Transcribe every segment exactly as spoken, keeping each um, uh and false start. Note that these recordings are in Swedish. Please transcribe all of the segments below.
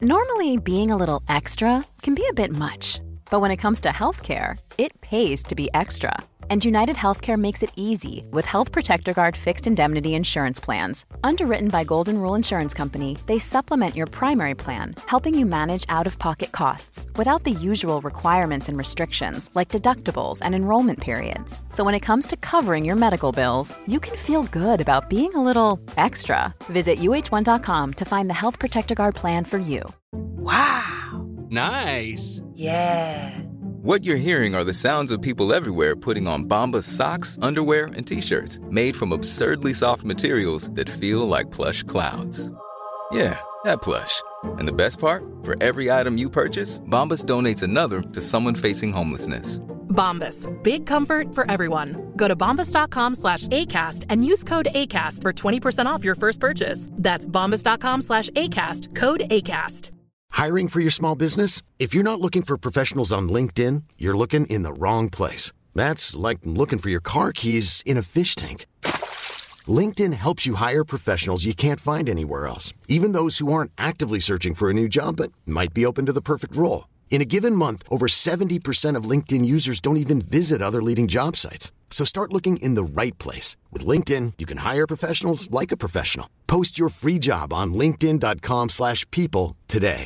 Normally, being a little extra can be a bit much, but when it comes to healthcare, it pays to be extra. And United Healthcare makes it easy with Health Protector Guard fixed indemnity insurance plans. Underwritten by Golden Rule Insurance Company, they supplement your primary plan, helping you manage out-of-pocket costs without the usual requirements and restrictions like deductibles and enrollment periods. So when it comes to covering your medical bills, you can feel good about being a little extra. Visit U H one dot com to find the Health Protector Guard plan for you. Wow! Nice! Yeah! What you're hearing are the sounds of people everywhere putting on Bombas socks, underwear, and T-shirts made from absurdly soft materials that feel like plush clouds. Yeah, that plush. And the best part? For every item you purchase, Bombas donates another to someone facing homelessness. Bombas. Big comfort for everyone. Go to bombas.com slash ACAST and use code ACAST for twenty percent off your first purchase. That's bombas.com slash ACAST. Code ACAST. Hiring for your small business? If you're not looking for professionals on LinkedIn, you're looking in the wrong place. That's like looking for your car keys in a fish tank. LinkedIn helps you hire professionals you can't find anywhere else, even those who aren't actively searching for a new job but might be open to the perfect role. In a given month, over seventy percent of LinkedIn users don't even visit other leading job sites. So start looking in the right place. With LinkedIn, you can hire professionals like a professional. Post your free job on linkedin.com slash people today.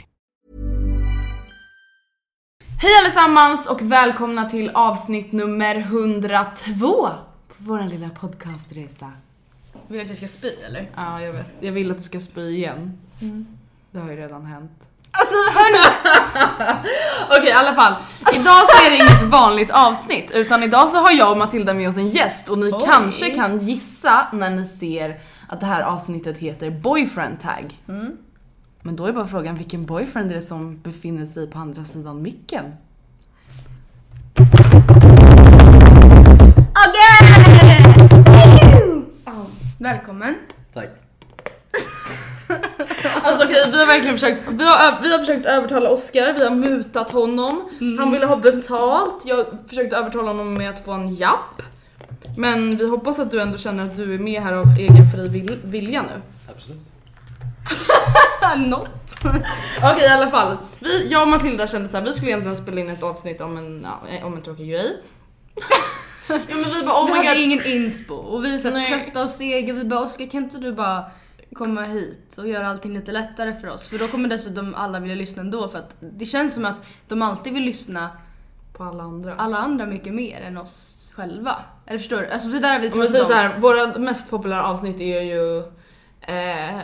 Hej allesammans och välkomna till avsnitt nummer hundratvå på vår lilla podcastresa. Vill du att jag ska spy eller? Ja, jag vet. Jag vill att du ska spy igen. Mm. Det har ju redan hänt. Alltså, hörni! Okej, okay, i alla fall. Idag så är det inget vanligt avsnitt, utan idag så har jag och Matilda med oss en gäst. Och ni Oj. kanske kan gissa när ni ser att det här avsnittet heter Boyfriend Tag. Mm. Men då är bara frågan, vilken boyfriend är det som befinner sig på andra sidan micken? Okay. Oh. Välkommen. Tack. Alltså okej, okay, vi har verkligen försökt vi har, vi har försökt övertala Oscar, vi har mutat honom. Mm. Han ville ha betalt. Jag försökte övertala honom med att få en japp. Men vi hoppas att du ändå känner att du är med här av egen fri vil- vilja nu. Absolut. Något. Okej, okay, i alla fall. Vi, jag och Matilda kände så här, vi skulle egentligen spela in ett avsnitt om en, ja, om en tråkig grej. Ja, men vi bara, oh vi hade ingen inspo. Och vi är så trötta och sega. Vi bara, Oskar, kan inte du bara komma hit och göra allting lite lättare för oss? För då kommer dessutom alla vilja lyssna ändå. För att det känns som att de alltid vill lyssna på alla andra. Alla andra mycket mer än oss själva. Eller förstår du? Alltså, för där har vi om man säger så här, våra mest populära avsnitt är ju eh,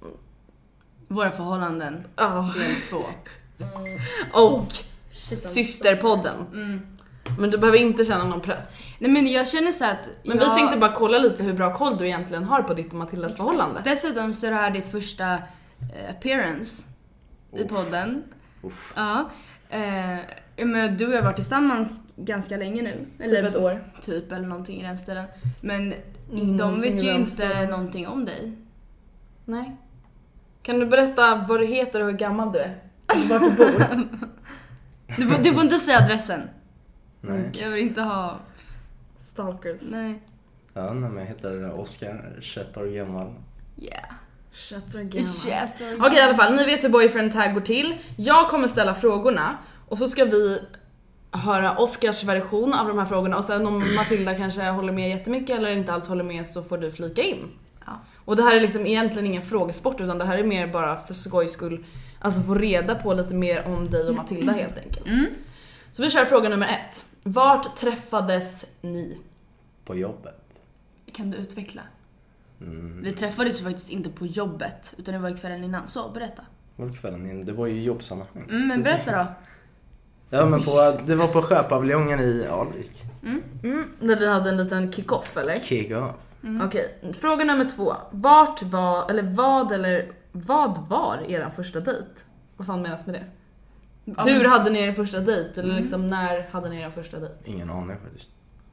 våra förhållanden, oh. del två. Och oh, systerpodden. Mm. Men du behöver inte känna någon press. Nej, men jag känner så att Men jag... vi tänkte bara kolla lite hur bra koll du egentligen har på ditt och Matildas Exakt. förhållande. Dessutom så är det här ditt första eh, appearance Uff. i podden. Uff. Ja. Eh, jag menar, du och jag har varit tillsammans ganska länge nu. Eller typ ett år. Typ, eller någonting i den stilen. Men mm, de vet ju inte stilen. någonting om dig. Nej. Kan du berätta vad du heter och hur gammal du är? Var du bor? du, får, du får inte säga adressen. Nej. Jag vill inte ha stalkers. Nej. Ja, nej, men jag heter Oskar, tjugoett år gammal. Yeah. tjugoett år gammal. Okej, okay, i alla fall, ni vet hur boyfriend tag går till. Jag kommer ställa frågorna och så ska vi höra Oskars version av de här frågorna. Och sen om Matilda kanske håller med jättemycket eller inte alls håller med, så får du flika in. Ja. Och det här är liksom egentligen ingen frågesport, utan det här är mer bara för skojs skull. Alltså få reda på lite mer om dig och Matilda helt enkelt. Mm. Så vi kör fråga nummer ett. Vart träffades ni? På jobbet. Kan du utveckla? Mm. Vi träffades ju faktiskt inte på jobbet, utan det var kvällen innan. Så, berätta. Var det kvällen innan? Det var ju jobbsammanhang. Mm, men berätta då. Ja, men på, det var på sjöpaviljongen i Alvik. Mm. Mm, där vi hade en liten kick-off, eller? Kick-off. Mm. Okej, okay. Fråga nummer två. Vart var, eller vad, eller vad var er första dejt? Vad fan menas med det? Mm. Hur hade ni er första dejt? Eller liksom, när hade ni er första dejt? Ingen aning faktiskt.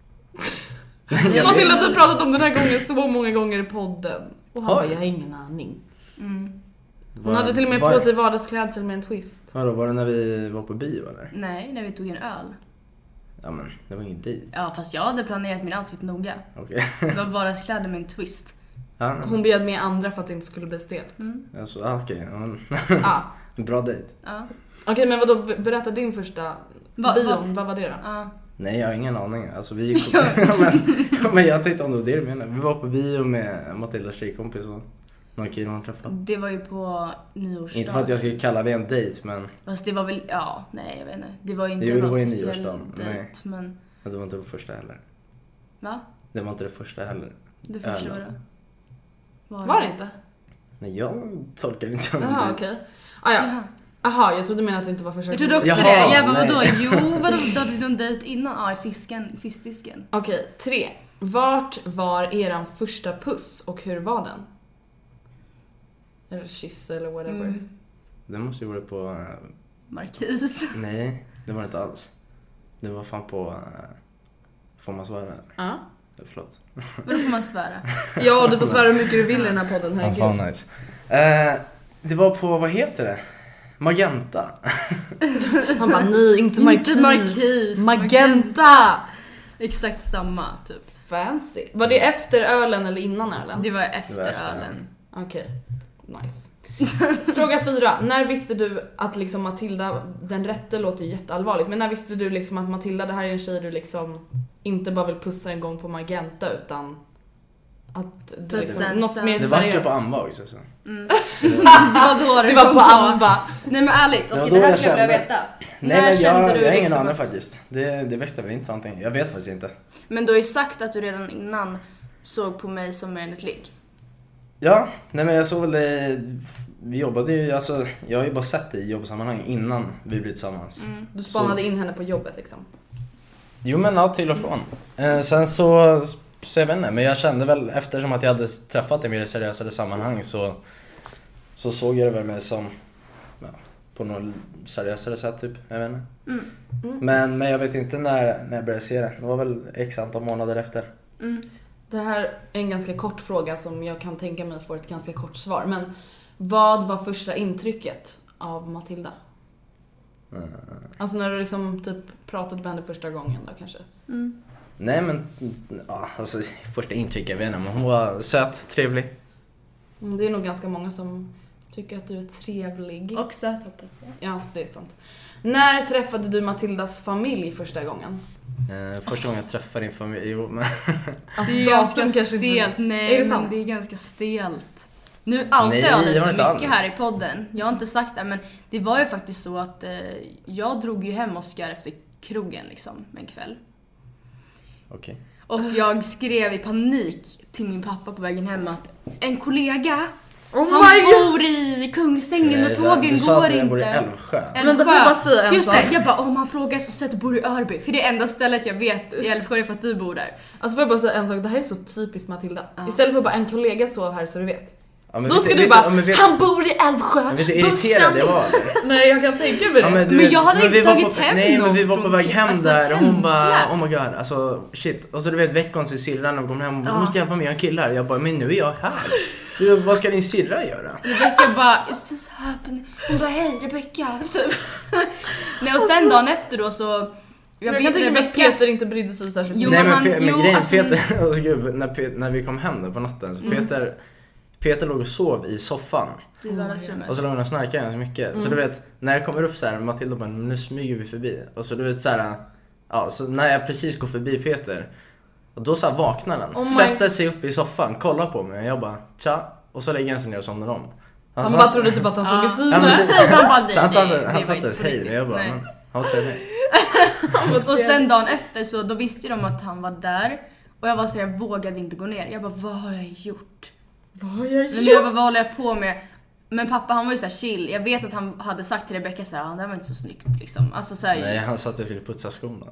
Jag har till att du pratat om den här gången så många gånger i podden. Och han bara, jag har ingen aning. Mm. Hon var, hade till och med var, på sig vardagsklädsel med en twist. Vadå, var det när vi var på bio eller? Nej, när vi tog en öl. Ja, men det var ingen dejt. Ja, fast jag hade planerat min outfit noga. Okej. Okay. Det var vardagskläder med en twist. Ja, hon bjöd med andra för att det inte skulle bli stelt. Mm. Alltså, ah, okej. Okay. Ja, Bra dejt. Ja. Okej, okay, men vad då berätta din första va, bion, va? vad var det då? Ja. Nej, jag har ingen aning. Alltså vi gick på... men, men jag tänkte om det var det du menar. Vi var på bio med Matildas tjejkompis och några killar hon träffade. Det var ju på nyårsdagen. Inte för att jag skulle kalla det en dejt, men... Fast det var väl, ja, nej jag vet inte. Det var ju inte jo, en det var ju officiell nyårsdagen. dejt, Nej. men... Men det var inte det första heller. Va? Det var inte det första heller. Det första var Ölen. det. Var, Var det inte? Nej, jag tolkar det inte som en Jaha, dejt. okej. Ah, ja. Jaha, jag trodde menade att det inte var första Jag trodde också Jaha, det. Jag bara, nej. vadå? Jo, vadå? Då hade du en dejt innan? Ja, i fisken, fiskdisken. Okej, tre. Vart var eran första puss och hur var den? Eller kyss eller whatever. Mm. Det måste ju vara på... Uh, Markis. nej, det var det inte alls. Det var fan på... Uh, får man svära? Ja. Förlåt. Vadå får man svära? Ja, du får svära hur mycket du vill i den här podden. Ja, Herregud. fan nice. Uh, det var på, vad heter det? Magenta. Han bara, nej, inte Markis. Inte Markis. Magenta. Exakt samma, typ. Fancy. Var det efter ölen eller innan ölen? Det var efter, Det var efter ölen. Okej, nice. Fråga fyra. När visste du att liksom Matilda, den rätte låter jätteallvarligt, men när visste du liksom att Matilda, det här är en tjej du liksom inte bara vill pussa en gång på Magenta, utan att du liksom, Pussen, något mer Det var ju seriöst? på Amba också. Så. Mm. Det var då det, Det var kom på Amba. Nej men ärligt, Det okej, var det då här jag skulle jag vilja kände. veta. Nej, När men kände jag, du jag har ingen liksom aning att... faktiskt. Det, det växte väl inte någonting. Jag vet faktiskt inte. Men du har ju sagt att du redan innan såg på mig som mer än ett ligg. Ja, nej men jag såg väl det. Vi jobbade ju, alltså jag har ju bara sett det i jobbsammanhang innan vi blev tillsammans. Mm. Du spanade Så- in henne på jobbet liksom. Jo men ja, till och från. Eh, sen så, så jag vet inte, men jag kände väl eftersom att jag hade träffat i mer seriösare sammanhang så, så såg jag det väl med som, ja, på något seriösare sätt typ, jag vet inte. Mm. Mm. Men, men jag vet inte när, när jag började se det. Det var väl x antal månader efter. Mm. Det här är en ganska kort fråga som jag kan tänka mig får ett ganska kort svar. Men vad var första intrycket av Matilda? Mm. Alltså när du liksom typ pratade med henne första gången då kanske? Mm. Nej men, ja, alltså första intryck, jag vet inte, men hon var söt, trevlig. Mm, det är nog ganska många som tycker att du är trevlig. Och söt hoppas jag. Ja, det är sant. När träffade du Matildas familj första gången? Eh, första gången jag träffade din familj, jo men... Alltså, Det är datum ganska kanske stelt, inte... nej Är det men sant? det är ganska stelt. Nu outar Nej, jag jag har lite inte mycket alls. här i podden. Jag har inte sagt det, men det var ju faktiskt så att eh, jag drog ju hem Oskar efter krogen liksom en kväll. Okej. Och jag skrev i panik till min pappa på vägen hem att en kollega, Oh han my God! bor i Kungsängen och Nej, tågen du sa går att jag inte. bor i Älvsjö. Men då får jag bara säga en Just sak. det, jag bara om han frågar så säger att du bor i Örby. För det är enda stället jag vet i Älvsjö är för att du bor där. Alltså får jag bara säga en sak, det här är så typiskt Matilda. Ja. Istället för bara en kollega sov här så du vet. Ja, men Då vet ska du- du vet bara, ja, men vet- han bor i Älvsjö, Men vet du hur irriterad jag var? Nej, jag kan tänka mig det. Ja, men, du Men vet, jag hade men inte vi var tagit på, hem nej, men någon vi var på från- väg hem alltså, där och hon bara, hemsläpp. oh my god, alltså shit. Och så du vet, veckans sin syrra när hon kom hem, hon bara, Ja. du måste hjälpa mig, jag har en kille här. Jag bara, men nu är jag här. Du, vad ska din syrra göra? Rebecca bara, is this happening? Hon bara, hej Rebecca, typ. Nej, och sen dagen efter då så... Jag, vet kan tänka mig att Rebecca- Peter inte brydde sig särskilt Jo, nej men men, han- Pe- men jo, grejen, alltså- Peter, alltså, gud, när, Pe- när vi kom hem där på natten så Peter, Peter låg och sov i soffan. I vardagsrummet. Och så låg hon och snarkade ganska mycket. Så du vet, när jag kommer upp så här, Matilda bara, nu smyger vi förbi. Och så du vet så här, ja, så när jag precis går förbi Peter, och då så här vaknar den, Oh my- sätter sig upp i soffan, kollar på mig och jag bara, tja. Och så lägger han sig ner och somnar om. Han sa- bara trodde typ att han såg Ja. i Ja, syne. men typ, så, Han bara, nej, så han, nej, han, det han var satte inte ens på hej riktigt. och jag bara, Nej. men, han var trevlig. Och, och sen dagen efter så då visste de att han var där. Och jag var så jag vågade inte gå ner. Jag bara, vad har jag gjort? Vad har jag Men jag bara, vad håller jag på med? Men pappa han var ju så här chill. Jag vet att han hade sagt till Rebecca så här, det här var inte så snyggt liksom. Alltså så här, Nej, han sa att jag skulle putsa skorna.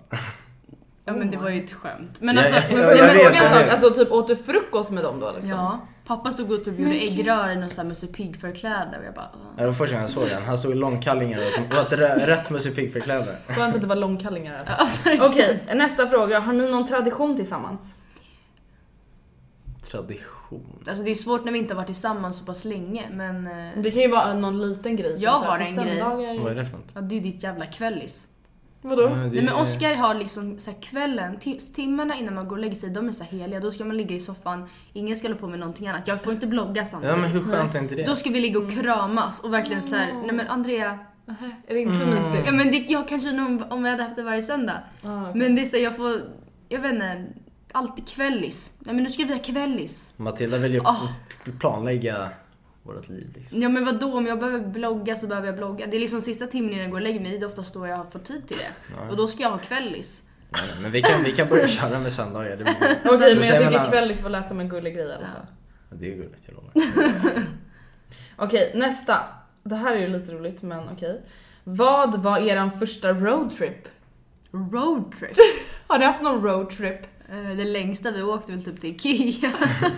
ja men det var ju ett skämt. Men Ja, alltså, ja, men, ja, jag men, vet, Fråga en jag sak, vet. alltså typ åt du frukost med dem då liksom? ja, pappa stod och typ gjorde äggrören och så här med så pigg-förkläde och jag bara, Ja, det var första gången jag såg den. Han stod i långkallingar och var ett rä- rätt Musse Pigg-förkläde. Skönt att det var långkallingar i alla fall. Okej, nästa fråga. Har ni någon tradition tillsammans? Tradition. alltså det är svårt när vi inte har varit tillsammans så pass länge. Men eh, Det kan ju vara någon liten grej. som Jag så här har på en grej. söndagar. Vad är det för något? ja, det är ju ditt jävla kvällis. Vadå? Men det... Nej, men Oscar har liksom så här kvällen, tim- timmarna innan man går och lägger sig, de är så här heliga. Då ska man ligga i soffan, ingen ska hålla på med någonting annat. Jag får inte blogga samtidigt. Ja, men hur skönt är inte det? Då ska vi ligga och kramas och verkligen så här, nej men Andrea, är det inte mysigt? ja men det, jag kanske nog om vi hade haft det varje söndag. Ah, okay. Men det är så jag får, jag vet inte, alltid kvällis. Nej men nu ska vi ha kvällis. Matilda vill ju Oh. planlägga vårt liv liksom. Ja men vadå, om jag behöver blogga så behöver jag blogga. Det är liksom sista timmen innan jag går och lägger mig, det är oftast då jag har fått tid till det. Ja. Och då ska jag ha kvällis. Nej, men vi kan, vi kan börja köra med söndagar. Det blir... Okej, okay, men jag tycker mellan... kvälligt var lät som en gullig grej i alla fall. Ja, det är gulligt, jag lovar. Okej, okay, nästa. Det här är ju lite roligt, men okej. Okay. Vad var eran första roadtrip? Roadtrip? Har du haft någon roadtrip? Det längsta vi åkte väl typ till Ikea.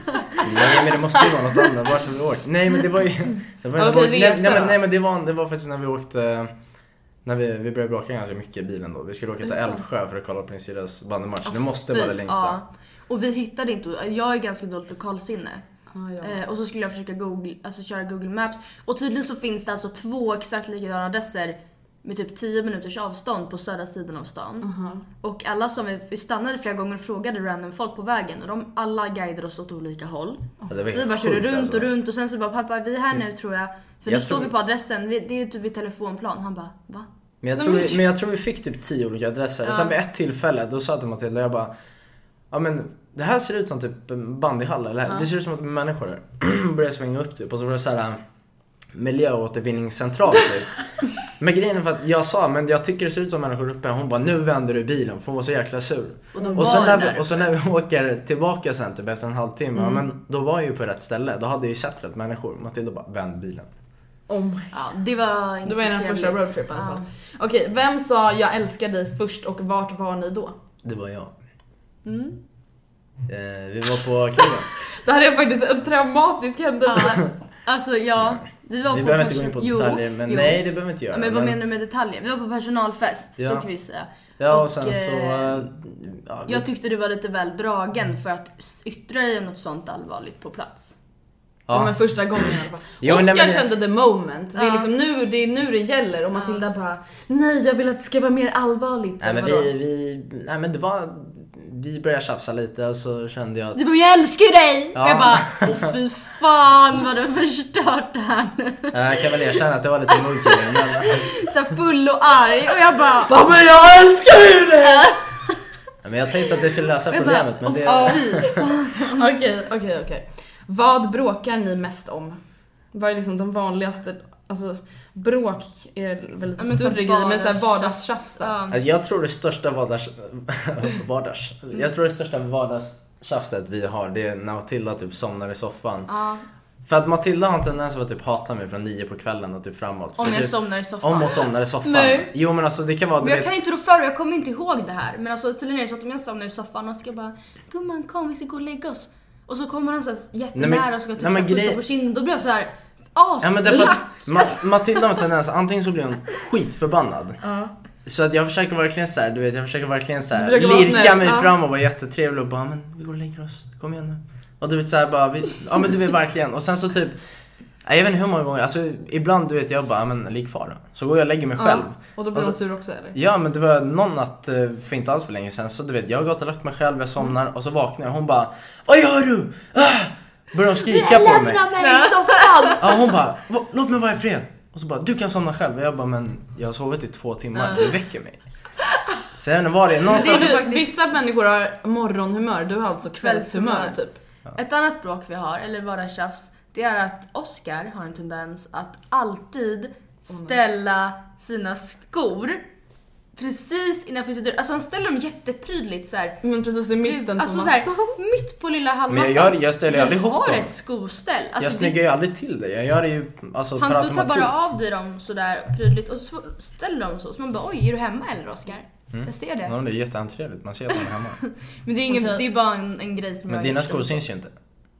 Nej men det måste ju vara något annat. Vart har vi åkt? Nej men det var ju det var, ja, var, nej, nej, nej, men, nej men det var, det var faktiskt när vi åkte. När vi, vi började bråka ganska mycket i bilen då. Vi skulle åka till Älvsjö för att kolla på Prins Sirius bandymatch. Det måste vara det längsta. Ja. Och vi hittade inte, jag är ganska dåligt lokalsinne. Ah, ja. eh, Och så skulle jag försöka Google, alltså köra Google Maps. Och tydligen så finns det alltså två exakt likadana adresser med typ tio minuters avstånd på södra sidan av stan. Uh-huh. Och alla som vi, vi stannade flera gånger och frågade random folk på vägen. Och de alla guidade oss åt olika håll. Ja, så vi bara körde runt alltså. och runt. Och sen så bara, pappa vi är här nu tror jag. För jag nu tror... står vi på adressen, vi, det är ju typ vid telefonplan. Han bara, va? Men jag, tror vi, men jag tror vi fick typ tio olika adresser. Ja. Och sen vid ett tillfälle, då sa jag till Matilda, jag bara, ja men det här ser ut som typ en bandyhall eller? Ja. Det ser ut som att människor där börjar svänga upp typ. Och så var det så här miljöåtervinningscentral typ. Men grejen är för att jag sa, men jag tycker det ser ut som människor uppe. Hon bara, nu vänder du i bilen för hon var så jäkla sur. Och, och, så, när vi, och så när vi åker tillbaka sen typ efter en halvtimme, mm. ja, men då var jag ju på rätt ställe. Då hade jag ju sett rätt människor. Matilda bara, vänd bilen. Oh my. Ja, det var inte det var den första roadtrip i alla fall. Ja. Okej, vem sa jag älskar dig först och vart var ni då? Det var jag. Mm. Eh, vi var på krigen. Det här är faktiskt en traumatisk händelse. Ja. Alltså ja, vi var vi på behöver person... inte gå in på detaljer, men jo. nej det behöver vi inte göra. Ja, men vad men... menar du med detaljer? Vi var på personalfest, ja. Så kan vi säga. Ja och, och sen så... Ja, vi... Jag tyckte du var lite väl dragen för att yttra dig om något sånt allvarligt på plats. Ja, ja men första gången i alla fall. Jo, Oscar nej, men... kände the moment. Det är ja. liksom nu det är nu det gäller och Matilda ja. bara nej, jag vill att det ska vara mer allvarligt. Nej men vi, vi nej men det var vi började tjafsa lite och så kände jag att du bara, jag älskar ju dig. Ja. Och jag bara, åh fy fan vad du har förstört det här nu. Jag kan väl erkänna att det var lite mörkare men... Så full och arg och jag bara, ja men jag älskar ju dig. Men jag tänkte att det skulle lösa problemet men det Okej, okej, okej. Vad bråkar ni mest om? Vad är liksom de vanligaste, alltså bråk är väl lite ja, större grejer men så här vardagstjafs då. Alltså, jag tror det största vardags vardags. Jag tror det största vardagstjafset vi har det är när Matilda typ somnar i soffan. Ja. För att Matilda har en tendens att typ hata mig från nio på kvällen och typ framåt. Om jag typ, somnar i soffan. Om hon somnar i soffan. Nej. Jo men alltså det kan vara men jag vet... kan inte rå för och jag kommer inte ihåg det här. Men alltså tydligen är det så att om jag somnar i soffan och ska bara, gumman kom vi ska gå och lägga oss. Och så kommer han så jättenära och ska typ pussa grej... på kinden. Då blir jag så här as. Ja men därför att Ma- Matilda har en tendens, antingen så blir hon skitförbannad. Ja. Så att jag försöker verkligen så här, du vet, jag försöker verkligen så här försöker lirka mig ja. fram och vara jättetrevlig och bara, men vi går och lägger oss, kom igen nu. Och du vet så här bara, vi, ja men du vet verkligen. Och sen så typ, jag vet inte hur många gånger, alltså ibland du vet jag bara, men ligg kvar då. Så går jag och lägger mig själv. Ja, och då blir hon sur också eller? Ja men det var någon natt för inte alls för länge sedan. Så du vet, jag har gått och lagt mig själv, jag somnar mm. och så vaknar jag och hon bara, vad gör du? Ah! Börjar hon skrika på mig. Lämna mig i soffan. Ja hon bara, låt mig vara i fred. Och så bara, du kan somna själv. Och jag bara, men jag har sovit i två timmar, mm. du väcker mig. Så jag vet inte vad det är. Någonstans... det är faktiskt... Vissa människor har morgonhumör, du har alltså kvällshumör typ. Ja. Ett annat bråk vi har, eller bara tjafs, det är att Oscar har en tendens att alltid ställa sina skor precis innanför sitt dörr. Alltså han ställer dem jätteprydligt så här. Men precis i mitten på alltså så här, mitt på lilla halvmattan. Men jag, jag ställer aldrig ihop dem. Jag har ett skoställ. Alltså, jag snyggar ju aldrig till det. Jag gör det ju alltså han, per automatik. Han tar bara av dig dem så där prydligt och så ställer dem så. Så man bara, oj, är du hemma eller Oscar? Mm. Jag ser det. Ja, det är jätteantrevligt. Man ser att man är hemma. Men det är, ingen, okay. det är bara en, en grej som men jag... Men dina skor syns ju inte.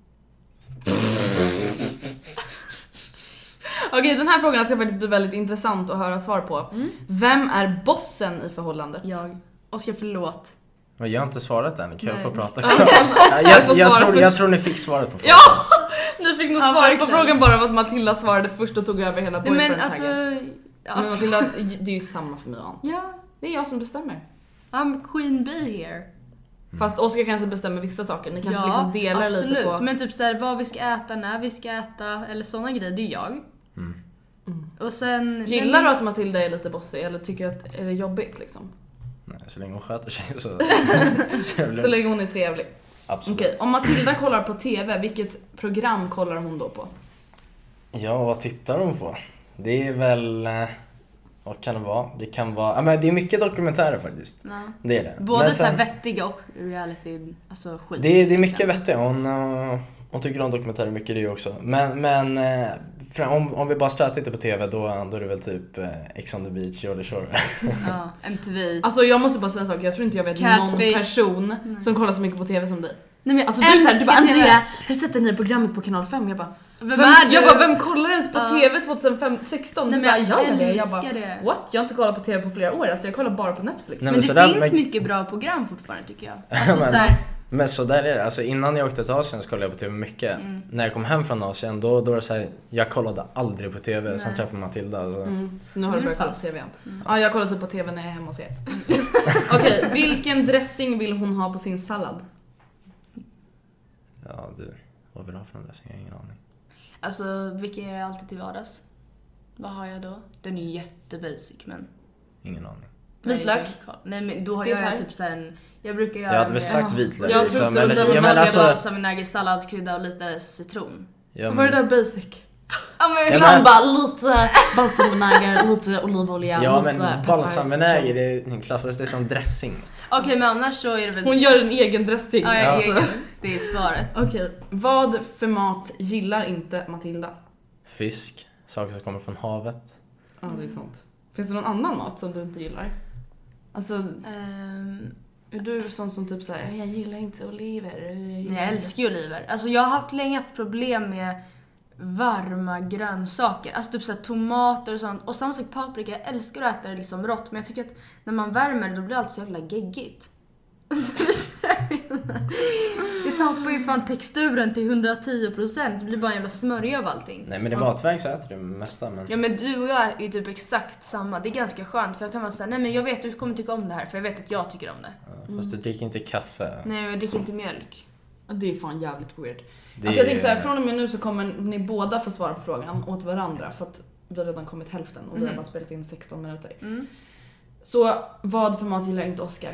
Okej, den här frågan ska faktiskt bli väldigt intressant att höra svar på. Mm. Vem är bossen i förhållandet? Jag. Oskar, förlåt. Men jag har inte svarat än, kan jag få prata? Ja, jag, jag, jag, tror, jag tror ni fick svaret på frågan. Ja, ni fick nog ja, svaret på frågan bara av att Matilda svarade först och tog över hela boyfriend-taggen. Men alltså... Ja. Men Matilda, det är ju samma för mig och Ant. Ja. Det är jag som bestämmer. I'm queen bee here. Mm. Fast Oskar kanske bestämmer vissa saker. Ni kanske ja, liksom delar absolut. lite på... Men typ såhär, vad vi ska äta, när vi ska äta, eller såna grejer, det är jag. Mm. Mm. Och sen... Gillar du att Matilda är lite bossig eller tycker att är det jobbigt liksom? Nej, så länge hon sköter sig så... så länge hon är trevlig. Absolut. Okej, om Matilda kollar på T V, vilket program kollar hon då på? Ja, vad tittar hon på? Det är väl... Vad kan det vara? Det kan vara... Ja, men det är mycket dokumentärer faktiskt. Ja. Det är det. Både sen, så här vettiga och reality, alltså skit. Det är, det är mycket vettiga. Hon, hon tycker om dokumentärer mycket det också. Men, men om, om vi bara stöter lite på T V, då, då är det väl typ Ex on the Beach, Jordy Shore. Ja, M T V. Alltså jag måste bara säga en sak. Jag tror inte jag vet Catfish. Någon person Nej. som kollar så mycket på T V som dig. Nej, men alltså du är såhär, du bara Andrea, har du sett det nya programmet på kanal fem? Jag bara, vem, vem är jag bara, vem kollar ens på uh. T V tjugohundrasexton? Nej, du bara, jag är det. Jag bara, det. What? Jag har inte kollat på T V på flera år, alltså jag kollar bara på Netflix. Nej, men, men det sådär, finns men... mycket bra program fortfarande tycker jag. Alltså, men, så här... men så där är det, alltså innan jag åkte till Asien så kollade jag på T V mycket. Mm. När jag kom hem från Asien, då, då var det så här, jag kollade aldrig på T V. Nej. Sen träffade Matilda alltså. mm. Nu har du börjat kolla på T V igen. Mm. Ja, jag kollar typ på T V när jag är hemma hos er. Okej, okay, vilken dressing vill hon ha på sin sallad? Ja du, vad vill du ha för en dressing? Jag har ingen aning. Alltså, vilken är alltid till vardags? Vad har jag då? Den är ju jättebasic, men... Ingen aning. Vitlök? Nej, men då har jag, jag typ sen... Jag brukar göra... Jag hade väl sagt vitlök. Jag liksom, eller, eller, jag men alltså... Som salladskrydda och lite citron. Ja, men... Vad är det där basic? Ja, men... Ja, men... bara lite balsamvinäger, lite olivolja, ja, lite men balsamvinäger, det klassas det som dressing. Okej, okay, men annars så är det väl... Hon gör en egen dressing. Ja, jag egen. Det är svaret. Okej, okay. Vad för mat gillar inte Matilda? Fisk, saker som kommer från havet. Ja, det är sant. Finns det någon annan mat som du inte gillar? Alltså, um, är du sån som typ såhär, jag gillar inte oliver. Jag, jag älskar ju oliver. Alltså jag har haft länge haft problem med varma grönsaker. Alltså typ såhär tomater och sånt. Och samma sak paprika, jag älskar att äta det liksom rått. Men jag tycker att när man värmer det, då blir allt så jävla geggigt. Det tappar ju fan texturen till hundratio procent. Det blir bara en jävla smörja av allting. Nej, men det matväg så äter du mesta men... Ja, men du och jag är ju typ exakt samma. Det är ganska skönt för jag kan vara såhär, nej men jag vet att du kommer tycka om det här. För jag vet att jag tycker om det. Ja, fast du dricker inte kaffe. Nej, jag dricker inte mjölk. Det är fan jävligt weird. Det... Alltså jag tänker såhär, från och med nu så kommer ni båda få svara på frågan åt varandra. För att vi har redan kommit hälften och mm. vi har bara spelat in sexton minuter. Mm. Så vad för mat gillar inte Oskar?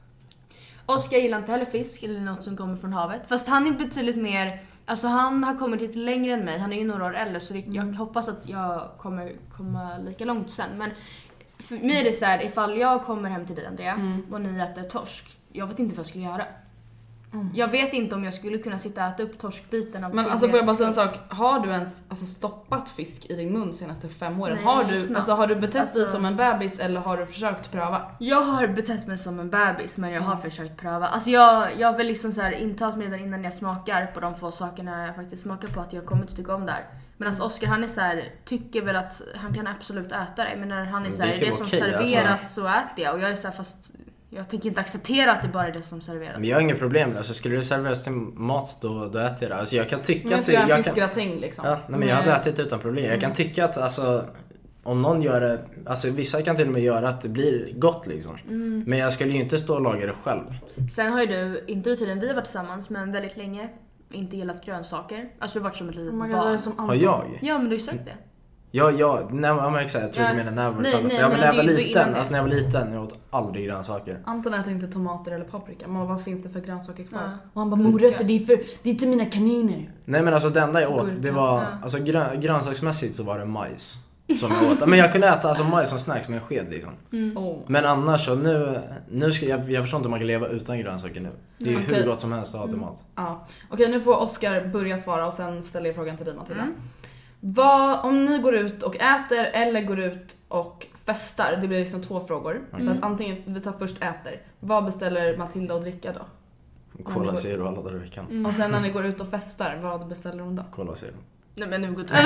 Oskar gillar inte heller fisk eller något som kommer från havet. Fast han är betydligt mer... Alltså han har kommit lite längre än mig. Han är ju några år äldre så det, mm. jag hoppas att jag kommer komma lika långt sen. Men för mig är det så här, ifall jag kommer hem till dig Andrea mm. och ni äter torsk. Jag vet inte vad jag skulle göra. Mm. Jag vet inte om jag skulle kunna sitta och äta upp torskbiten av. Men alltså får jag bara säga en sak. Har du ens alltså, stoppat fisk i din mun senaste fem åren? Nej, har, du, alltså, har du betett alltså, dig som en bebis eller har du försökt pröva? Jag har betett mig som en bebis men jag har mm. försökt pröva. Alltså jag, jag har väl liksom så här intalat mig redan innan jag smakar på de få sakerna jag faktiskt smakar på att jag kommer inte tycka om det här. Men alltså Oskar han är så här, tycker väl att han kan absolut äta det. Men när han är så här, det, det som okej, serveras alltså. Så äter jag. Och jag är så här, fast... Jag tänker inte acceptera att det bara är det som serveras. Men jag har inga problem. Alltså, skulle det serveras till mat då, då äter jag det. Alltså, jag kan tycka men att... Men jag fiskgratäng liksom. Ja, nej, men jag hade ätit utan problem. Jag kan mm. tycka att alltså, om någon gör det... Alltså vissa kan till och med göra att det blir gott liksom. Mm. Men jag skulle ju inte stå och laga det själv. Sen har ju du, inte du tiden vi har varit tillsammans, men väldigt länge inte gillat grönsaker. Alltså du har varit som ett litet oh barn. Som har jag? Ja, men du har ju sagt det. Ja, ja, när man jag tror ja. Du menar när jag var tillsammans. Ja, men när jag var liten, alltså när jag var liten, jag åt aldrig grönsaker. Anton äter inte tomater eller paprika. Men vad finns det för grönsaker kvar? Ja. Och han bara, morötter, det är för det är till mina kaniner. Nej, men alltså det enda jag åt, det var ja. Alltså grön, grönsaksmässigt så var det majs som jag åt. Men jag kunde äta alltså majs som snacks med en sked liksom. Mm. Oh. Men annars så nu nu ska jag jag förstår inte om man kan leva utan grönsaker nu. Det är ju okay. Hur gott som helst att ha till mat. Ja. Okej, nu får Oskar börja svara och sen ställer jag frågan till dig Matilda. Mm. Vad, om ni går ut och äter eller går ut och festar, det blir liksom två frågor. Mm. Så att antingen, vi tar först äter. Vad beställer Matilda att dricka då? Cola Zero alla dagar i veckan. Mm. Och sen när ni går ut och festar, vad beställer hon då? Cola Zero. Nej men nu går det.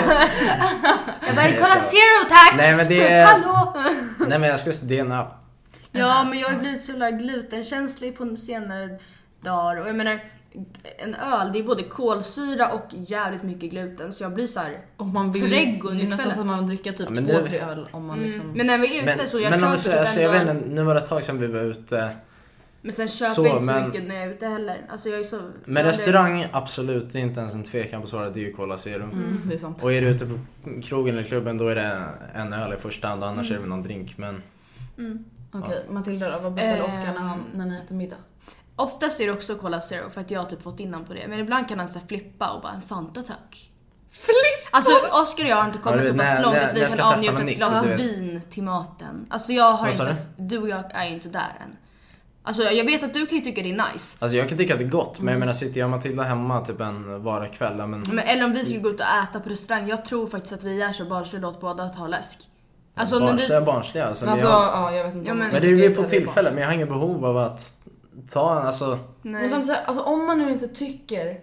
Jag bara, Cola Zero tack! Nej men det är... Hallå! Nej men jag ska säga det är en Ja men jag har blivit så jävla glutenkänslig på senare dagar. Och jag menar, en öl, det är både kolsyra och jävligt mycket gluten. Så jag blir så här om man vill, preggo det är nästan så att man dricker typ ja, två, det... tre öl om man liksom... mm. Men när vi är ute men, så jag men köper om så, typ alltså, jag ändå... vet inte, nu var det ett tag sedan vi var ute. Men sen köper så, jag inte men... så mycket när jag är ute heller. Alltså jag är så... Men restaurang, absolut, det är inte ens en tvekan på svaret, det är ju Cola Zero. Mm, det är sant. Och är du ute på krogen eller klubben, då är det en öl i första hand, annars mm. är det någon drink, men... Mm. Okej, okay, ja. Matilda då, vad beställer eh, Oscar när, han, när ni äter middag? Oftast är det också Cola Zero för att jag har typ fått innan på det. Men ibland kan han så flippa och bara en Fanta tack. Flippa? Alltså Oscar och jag har inte kommit ja, så pass långt att vi kan avnjuta ett glas vin till maten. Alltså jag har inte, du och jag är inte där än. Alltså jag vet att du kan ju tycka det är nice. Alltså jag kan tycka att det är gott, men jag menar sitter jag och Matilda hemma typ en varakväll men... men... Eller om vi skulle gå ut och äta på restaurang, jag tror faktiskt att vi är så barnsliga åt båda att ha läsk. Alltså barnsliga, du... barnsliga alltså, alltså jag... ja, jag vet inte. Ja, men... men det är ju på tillfälle, men jag har ingen behov av att ta en, alltså... Nej. Men så här, alltså om man nu inte tycker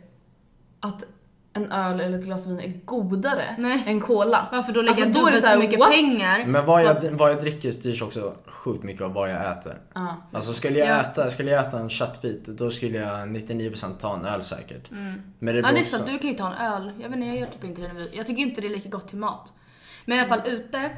att en öl eller ett glas vin är godare Nej. än cola. Varför då lägga alltså, dubbelt så, så mycket what? pengar? Men vad jag, vad jag dricker styrs också sjukt mycket av vad jag äter. Ah. Alltså skulle jag, ja. äta, skulle jag äta en köttbit, då skulle jag nittionio procent ta en öl säkert. Mm. Men det ja, det är också... så, du kan ju ta en öl. Jag vet inte, jag gör typ inte det nu. Jag tycker inte det är lika gott till mat. Men i alla fall ute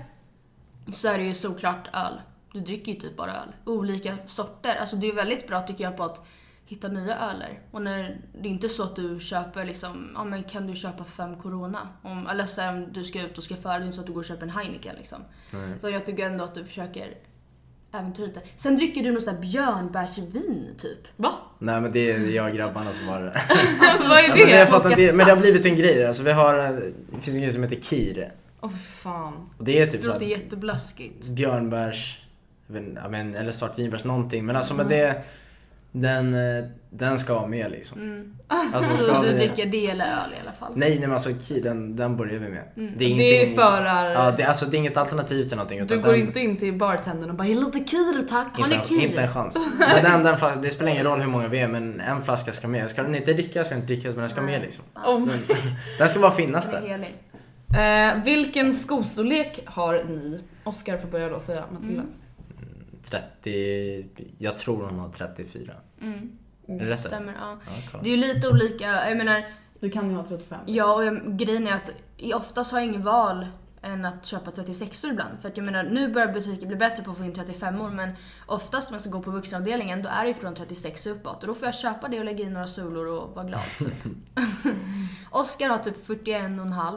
så är det ju såklart öl. Du dricker ju typ bara öl. Olika sorter. Alltså det är väldigt bra tycker jag på att hitta nya öler. Och när det är inte så att du köper liksom, ja men kan du köpa fem Corona? Om, eller så om du ska ut och ska föra, det är så att du går och köper en Heineken liksom. Mm. Så jag tycker ändå att du försöker äventyra lite. Sen dricker du något sån här björnbärsvin typ. Va? Nej men det är jag och grabbarna som har det. Alltså vad är det? Ja, men, jag fattar, det men det har blivit en grej. Alltså vi har, det finns en grej som heter Kir. Åh oh, fan. Och det är typ det låter jätteblaskigt. Björnbärs, jag men, eller svartvinbärs någonting. Men alltså mm. men det... Den, den ska vara med liksom. Mm. Alltså, så ska du vi... dricker det eller öl i alla fall? Nej, nej men alltså den, den börjar vi med. Mm. Det är, det är förar... Ja, det, alltså, det är inget alternativ till någonting. Du utan går den... inte in till bartendern och bara lite kir tack. Inte, en, inte en chans. Men den, den flaska, det spelar ingen roll hur många vi är, men en flaska ska med. Ska den inte dricka ska den inte dricka, men den ska med liksom. Oh. Den ska bara finnas där. Eh, vilken skostorlek har ni? Oscar får börja då säga, Matilda. Mm. trettio, jag tror hon har trettiofyra. Mm. Är det stämmer, ja. ja det är ju lite olika, jag menar... Du kan ju ha trettiofem. Ja, och jag, grejen är att oftast har jag ingen val än att köpa trettiosexor ibland. För att jag menar, nu börjar butiker bli bättre på att få in trettiofemmor, men oftast när man ska gå på vuxenavdelningen, då är det ju från trettiosex uppåt. Och då får jag köpa det och lägga in några solor och vara glad, typ. Oscar har typ fyrtioen och en halv.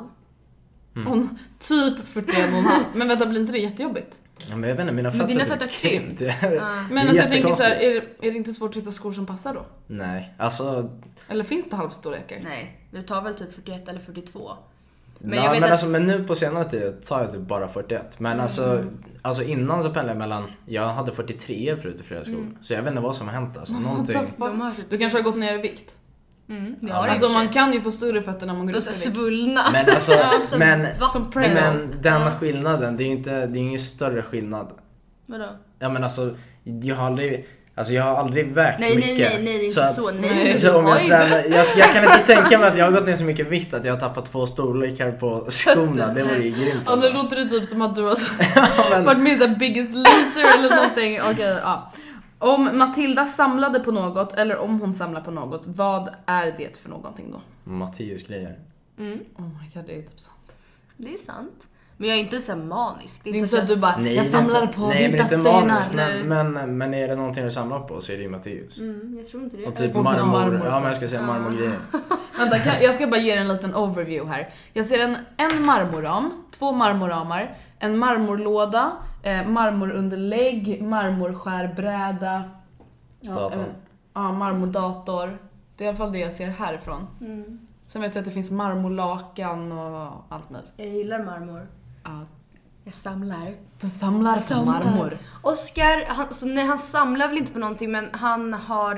Mm. Hon, typ fyrtioen och en halv. Men vänta, blir inte det jättejobbigt? Ja, men jag vet inte, mina fötter dina fötter krympt. Ja. Men alltså, jag tänker så här, är, är det inte svårt att hitta skor som passar då? Nej, alltså... Eller finns det halvstorlekar? Nej, du tar väl typ fyrtioett eller fyrtiotvå. Men, ja, men, att... alltså, men nu på senare tid tar jag typ bara fyrtioett. Men mm. alltså, alltså innan så pendlade jag mellan... Jag hade fyrtiotre förut i flera skor. Mm. Så jag vet inte vad som har hänt. Alltså, någonting... Du kanske har gått ner i vikt? Mm, ja, alltså man kan ju få större fötter när man går upp i vikt. Svullna. Men alltså, men, som men den skillnaden, det är ju inte, det är ingen större skillnad. Vadå? Ja men alltså, jag har aldrig, alltså jag har aldrig vägt nej, mycket. Nej, nej, nej, det är inte så. Att, så. Nej, nej, så om jag tränar, jag, jag kan inte tänka mig att jag har gått ner så mycket vikt att jag har tappat två storlekar på skorna. Det var ju grymt. Ja, nu låter det typ som att du har ja, men... varit med i Biggest Loser eller någonting. Okej, okay, ja. Om Matilda samlade på något, eller om hon samlar på något, vad är det för någonting då? Mattias grejer. Mm. Oh my god, det är typ sant. Det är sant. Men jag är inte så manisk. Det är inte så att du bara, nej, jag samlar på nej, vita men inte manisk, men, men, men är det någonting du samlar på så är det ju Mattias. Mm, jag tror inte det. Och typ marmor, marmor, ja men jag ska säga marmorgrejer. Vänta, jag ska bara ge er en liten overview här. Jag ser en, en marmorram, två marmorramar, en marmorlåda, eh, marmorunderlägg, marmorskärbräda, ja, datorn. Äh, ja, marmordator. Det är i alla fall det jag ser härifrån. Mm. Sen vet jag att det finns marmorlakan och allt möjligt. Jag gillar marmor. Ja. Jag samlar. Du samlar på marmor. Oscar, han, så nej, han samlar väl inte på någonting, men han har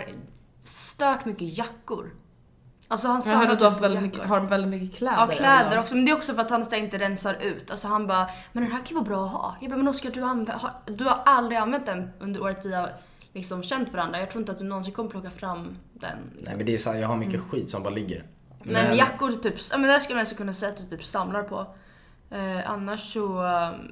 stört mycket jackor. Alltså han jag hörde att du har väldigt mycket, har väldigt mycket kläder. Ja, kläder också. Men det är också för att han inte rensar ut. Alltså han bara, men den här kan vara bra att ha. Jag bara, men Oscar, du har, du har aldrig använt den under året vi har liksom känt varandra. Jag tror inte att du någonsin kommer plocka fram den. Nej, men det är så här, jag har mycket mm. skit som bara ligger. Men, men jackor typ, ja men där skulle man så kunna säga att du typ samlar på. Eh, annars så... Um,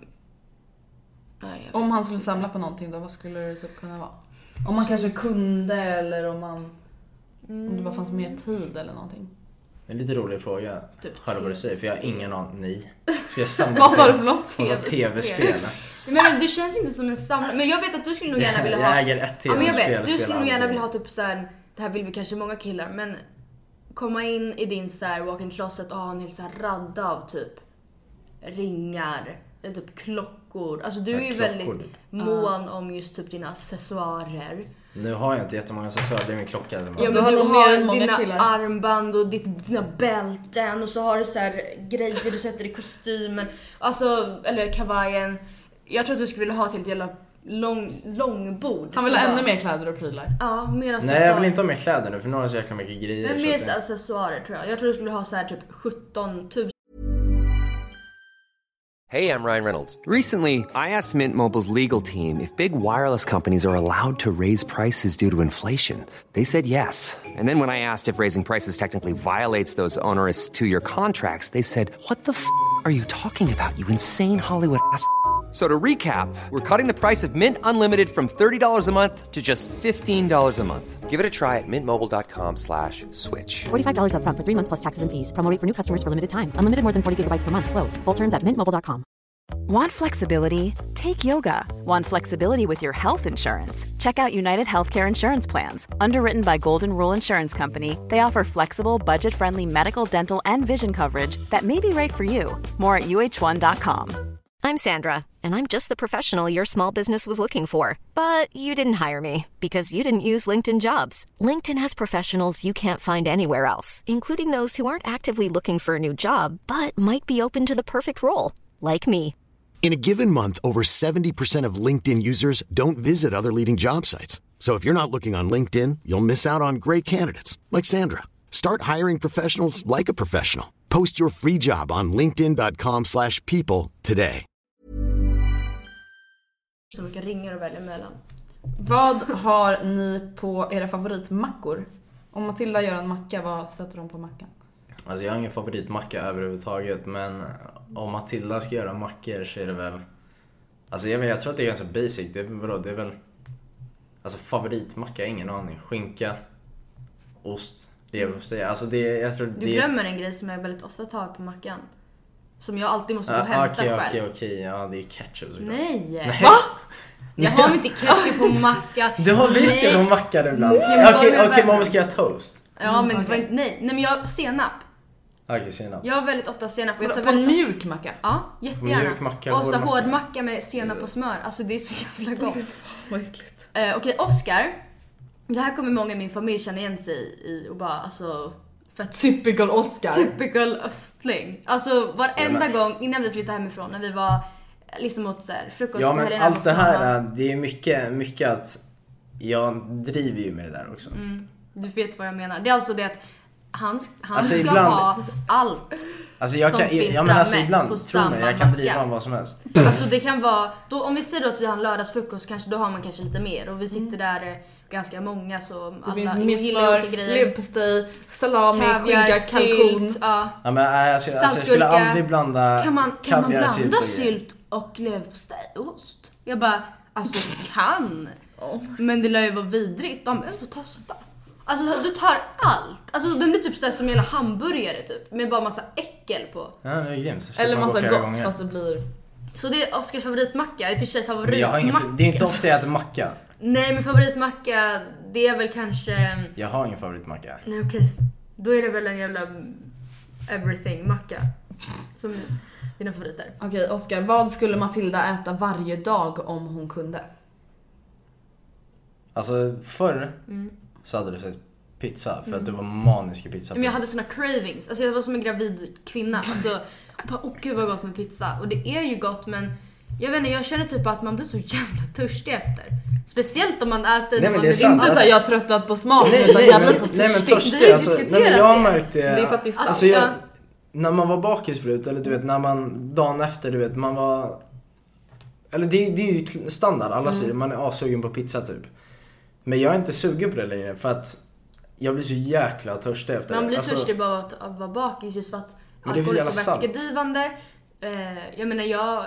nej, om han skulle samla på någonting då, vad skulle det typ kunna vara? Om man så... kanske kunde eller om man... Mm. Om det bara fanns mer tid eller någonting. En lite rolig fråga. Typ hör du vad du säger? För jag har ingen aning. Nej. Ska jag samla? Vad sa du för något? Hon sa tv-spel. Men du känns inte som en samlare. Men jag vet att du skulle nog gärna vilja ha... Jag äger ett tv-spel. Ja, men jag vet. Du skulle nog gärna vilja ha typ så här. Det här vill vi kanske många killar. Men komma in i din så här walk-in closet och ha en hel så här radda av typ ringar. Eller typ klockor. Alltså du är ju klockor. Väldigt mån om just typ dina accessoarer. Nu har jag inte jättemånga accessoarer, det är min klocka. Ja, men du har, du har dina killar. Armband och ditt, dina bälten och så har du så här grejer du sätter i kostymen. Alltså, eller kavajen. Jag tror att du skulle vilja ha till ett jävla lång, långbord. Han vill ha ännu mer kläder och prylar. Ja, mer accessoarer. Nej, jag vill inte ha mer kläder nu för nu har jag så jäkla mycket grejer. Men mer accessoarer tror jag. Jag tror du skulle ha så här typ sjutton tusen. Hey, I'm Ryan Reynolds. Recently, I asked Mint Mobile's legal team if big wireless companies are allowed to raise prices due to inflation. They said yes. And then when I asked if raising prices technically violates those onerous two-year contracts, they said, what the f*** are you talking about, you insane Hollywood ass f- So to recap, we're cutting the price of Mint Unlimited from thirty dollars a month to just fifteen dollars a month. Give it a try at mintmobile.com slash switch. forty-five dollars up front for three months plus taxes and fees. Promo rate for new customers for limited time. Unlimited more than forty gigabytes per month. Slows full terms at mint mobile dot com. Want flexibility? Take yoga. Want flexibility with your health insurance? Check out United Healthcare Insurance Plans. Underwritten by Golden Rule Insurance Company, they offer flexible, budget-friendly medical, dental, and vision coverage that may be right for you. More at U H one dot com. I'm Sandra, and I'm just the professional your small business was looking for. But you didn't hire me because you didn't use LinkedIn Jobs. LinkedIn has professionals you can't find anywhere else, including those who aren't actively looking for a new job, but might be open to the perfect role, like me. In a given month, over seventy percent of LinkedIn users don't visit other leading job sites. So if you're not looking on LinkedIn, you'll miss out on great candidates like Sandra. Start hiring professionals like a professional. Post your free job on linkedin dot com slash people today. Så mycket ringar att välja mellan. Vad har ni på era favoritmackor? Om Matilda gör en macka, vad sätter de på mackan? Alltså jag har ingen favoritmacka överhuvudtaget, men om Matilda ska göra mackor så är det väl... Alltså jag, vet, jag tror att det är ganska basic. Det är, vadå, det är väl... Alltså favoritmacka, ingen aning. Skinka, ost, leverpastej. Alltså det, jag tror du det... glömmer en grej som jag väldigt ofta tar på mackan. Som jag alltid måste gå och ah, hämta okay, själv. Okej, okej, okej. Ja, det är ketchup såklart. Nej. Nej. Va? Jag har inte ketchup på macka. Du har visst det på macka ibland. Okej, okej, men vi ska göra toast. Ja, men okay. nej. Nej, men jag senap. Okej, okay, senap. Jag har väldigt ofta senap. Jag tar på väldigt... mjuk macka? Ja, jättegärna. Mjuk macka, och så hård macka med senap och smör. Alltså det är så jävla gott. Vad äckligt. Eh, okej, okay, Oscar. Det här kommer många i min familj känna igen sig i och bara alltså... För typical Oscar. Typical östling. Alltså varenda ja, gång innan vi flyttade hemifrån, när vi var liksom åt så här, frukost. Ja, men allt det här, det är mycket, mycket att jag driver ju med det där också. Mm, du vet vad jag menar. Det är alltså det att han, han alltså, ska ibland, ha allt alltså jag som kan, finns ja, men alltså ibland, på tro mig, jag kan driva om vad som helst. Alltså det kan vara, då, om vi säger då att vi har en lördagsfrukost, kanske, då har man kanske lite mer. Och vi sitter där ganska många, så det alla finns mer smör, leverpastej, salami, kaviar, skinka, kalkon. sylt, ja. Ja, men jag, skulle, alltså, jag skulle aldrig blanda kan man, kan man blanda sylt och, sylt och leverpastej och ost? Jag bara, alltså kan. Oh. Men det lär ju vara vidrigt. De jag ska testa. Alltså du tar allt. Alltså den blir typ så här som hela hamburgare typ, med bara massa äckel på. Ja, det är grymt. Eller massa gott gånger. Fast det blir. Så det är Oskars favoritmacka. I och för sig favoritmacka. Men jag har ingen, det är inte ofta jag äter macka. Nej, men favoritmacka, det är väl kanske... Jag har ingen favoritmacka. Nej, okej. Då är det väl en jävla everything-macka som dina favoriter. Okej, Oskar, vad skulle Matilda äta varje dag om hon kunde? Alltså förr mm. så hade du sett pizza för mm. att du var manisk i pizza. Men jag hade såna cravings. Alltså jag var som en gravid kvinna. Alltså, bara, åh gud vad gott med pizza. Och det är ju gott, men jag vet inte, jag känner typ att man blir så jävla törstig efter. Speciellt om man äter. Nej, men det är sant. Inte så jag har tröttnat på smak, nej, utan nej, jag blir men, så törstig. Nej, men törstig, alltså, nej, men jag har märkt det. Det är faktiskt sant. Alltså, jag, när man var bakis förut, eller du vet, när man dagen efter, du vet, man var... Eller det, det är ju standard, alla mm. säger man är avsugen på pizza typ. Men jag är inte sugen på det längre, för att jag blir så jäkla törstig efter. Man blir alltså, törstig bara att vara bakis, just för att alkohol är så vätskedrivande. Eh, jag menar, jag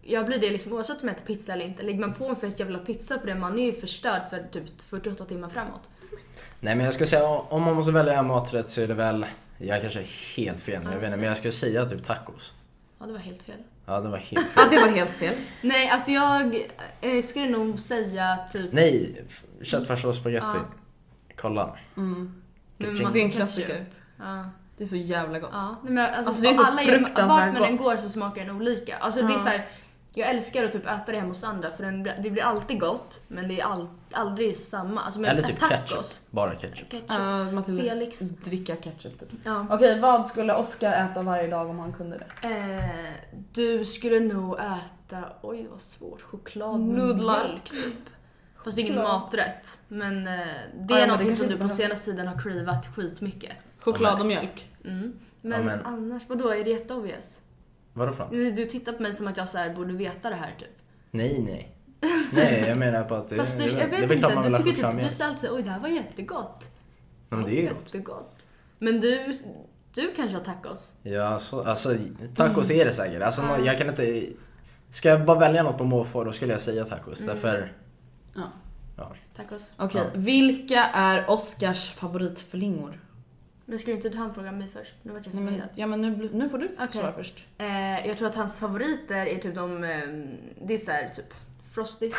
jag blir det liksom oavsett om jag äter pizza eller inte. Lägger man på en för att jag vill ha pizza på det, man är ju förstörd för typ fyrtioåtta timmar framåt. Nej, men jag ska säga, om man måste välja en maträtt så är det väl, jag kanske är helt fel, jag vet inte, men jag skulle säga typ tacos. Ja, det var helt fel. Ja, det var helt fel. Ja, det var helt fel. Nej, alltså jag eh, skulle nog säga typ... Nej, köttfärs och spaghetti. Ja. Kolla. Mm. Det är en klassiker. Ja. Det är så jävla gott. Ja, men alltså, alltså det är så alla fruktansvärt gott. Vart man än går så smakar den olika. Alltså ja. det är så här, jag älskar att typ äta det hemma hos andra för den, det blir alltid gott, men det är all, aldrig samma. Alltså med eller typ tacos. ketchup. Bara ketchup. ketchup. Uh, Matilda Felix. dricka ketchup typ. Ja. Okej, okay, vad skulle Oscar äta varje dag om han kunde det? Eh, du skulle nog äta, oj vad svårt, choklad med mjölk typ. Fast det är ingen maträtt. Men eh, det är ja, något som du på senaste tiden har krivat skitmycket. Choklad och mjölk. Mm. Men, ja, men annars, vadå, är det jätteobvious? Vadå för? Du, du tittar på mig som att jag så här borde veta det här typ. Nej, nej. Nej, jag menar på att det, fast du, det, jag vet det är inte, man du tycker typ, med. du säger alltid, oj det här var jättegott. Ja, men det är ju gott. Jättegott. Men du, du kanske har tacos? Ja, så, alltså tacos är det säkert. Alltså mm. jag kan inte, ska jag bara välja något på måfå, då skulle jag säga tacos. Mm. Därför, ja. ja. Tacos. Okej, okay. Ja. Vilka är Oscars favoritflingor? Men skulle inte han fråga mig först? Nu vart jag Nej, men, ja, men nu, nu får du okay. svara först. Eh, jag tror att hans favoriter är typ de, eh, det är så här, typ Frosties.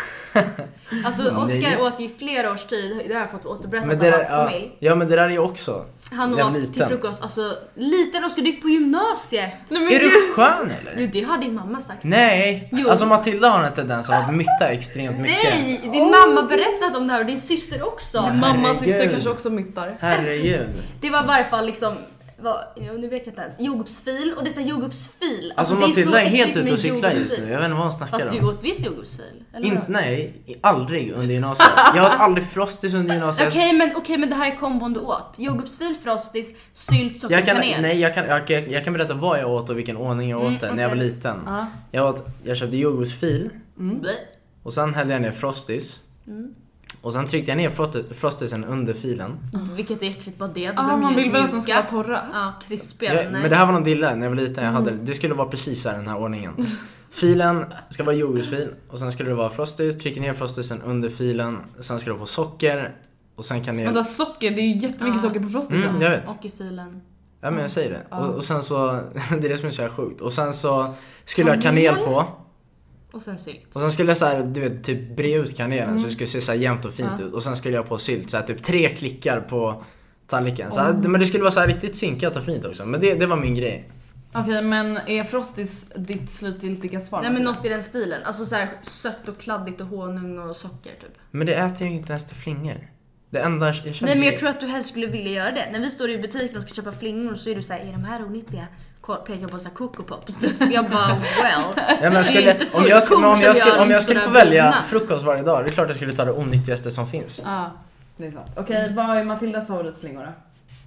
Alltså Oscar åt ju flera års tid, det har jag fått återberättat av hans ja, familj. Ja, men det där är ju också. Han åt liten. Till frukost, alltså liten Oscar, du gick på gymnasiet. Nej, är du skön eller? Jo, det har din mamma sagt. Nej, jo. Alltså Matilda har en tendens att mytta extremt mycket. Nej, din oh. mamma berättat om det här och din syster också. Din mammas syster kanske också myttar. Herregud. Det var i varje fall liksom, vad, nu vet jag inte ens, jordgubbsfil, och det är så här jordgubbsfil. Alltså, alltså Matilda är, är helt ute och cyklar just nu, jag vet inte vad hon snackar Fast om. Fast du åt visst jordgubbsfil, eller In, Nej, aldrig under gymnasiet. Jag har aldrig Frosties under gymnasiet. Okej, okay, men, okay, men det här är kombon du åt. Jordgubbsfil, Frosties, sylt, socker, jag kan, kanel. Nej, jag kan, jag, kan, jag kan berätta vad jag åt och vilken ordning jag åt mm, det okay. när jag var liten. Uh. Jag, åt, jag köpte jordgubbsfil mm. och sen hällde jag ner Frosties. Mm. Och sen tryckte jag ner frostisen under filen. Mm. Vilket är äckligt bara det. Ja, ah, man vill väl att de ska vara torra. Ja, krispiga. Ja, men det här var någon dilla när jag var liten. Jag hade, det skulle vara precis här den här ordningen. Filen ska vara jordgubbsfil. Och sen skulle det vara frostis. Trycka ner frostisen under filen. Sen ska det vara socker. Och sen kan ni... socker, det är ju jättemycket ah. socker på frostisen. Mm, jag vet. Och i filen. Ja, men jag säger det. Ah. Och, och sen så... det är det som är så här sjukt. Och sen så skulle jag ha kanel på. Och sen sylt. Och sen skulle jag så här, du vet, typ bre ut kanelen mm. så det skulle se så här jämnt och fint ja. ut. Och sen skulle jag på sylt så här, typ tre klickar på tallriken. Så här, mm. men det skulle vara så här riktigt synkat och fint också. Men det, det var min grej. Okej, okay, men är Frosties ditt slutgiltiga svar? Nej, men något i den stilen. Alltså så här sött och kladdigt och honung och socker typ. Men det äter jag ju inte ens till flingor. Det enda jag känner. Nej, men jag tror att du helst skulle vilja göra det. När vi står i butiken och ska köpa flingor så är du så här, är de här onyttiga? Pekar på så här Coco Pops. Jag bara, well. Ja, men skulle, om jag skulle, om jag skulle, om jag skulle få välja frukost varje dag, det är klart jag skulle ta det onyttigaste som finns. Ja, ah, det är sant. Okej, okay, mm. vad är Matildas favoritflingor då?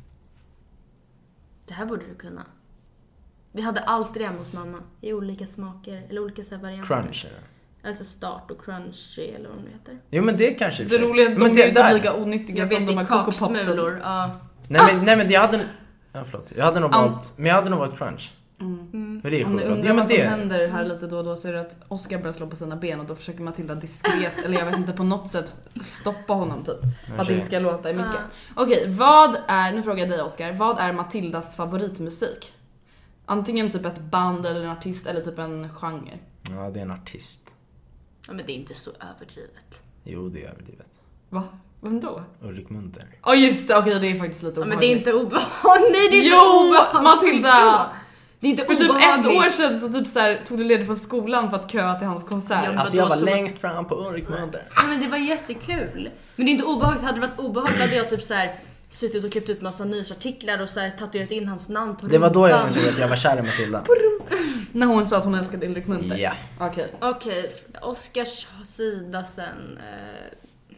Det här borde du kunna. Vi hade alltid det hos mamma. I olika smaker, eller olika så här varianter. Crunch eller? Alltså start och crunchy eller vad det heter. Jo, men det kanske det roliga, de är inte lika onyttiga jag som vet, de här Coco Popsen. Ja. Nej, men, nej, men jag hade... Ja, förlåt. Jag hade nog valt... Men jag hade nog valt crunch. Mm. Men det är Om ni undrar vad som händer här lite då och då så är det att Oscar börjar slå på sina ben och då försöker Matilda diskret, eller jag vet inte, på något sätt stoppa honom typ. För att det inte ska låta i mycket. Ah. Okej, okay, vad är, nu frågar jag dig Oscar, vad är Matildas favoritmusik? Antingen typ ett band eller en artist eller typ en genre. Ja, det är en artist. Ja, men det är inte så överdrivet. Jo, det är överdrivet. Va? Vem då? Ulrik Munter. Ja, oh, just det. Okej, okay, det är faktiskt lite obehagligt. Ja, men det är inte obehagligt. Nej, det är inte jo, obehagligt. Matilda! Det är inte för typ obehagligt. ett år sedan så typ så här, tog du ledigt från skolan för att köa till hans konsert. Ja, alltså jag var längst fram på Ulrik Munter. Ja, men det var jättekul. Men det är inte obehagligt. Hade det varit obehagligt hade jag typ så här suttit och klippt ut massa nyhetsartiklar och så här tatuerat in hans namn på rumpan. Det var då jag insåg att jag var kär i Matilda. När hon sa att hon älskade Ulrik Munter. Ja. Okej. Okay. Okej, okay. Oscars sida sen. Eh...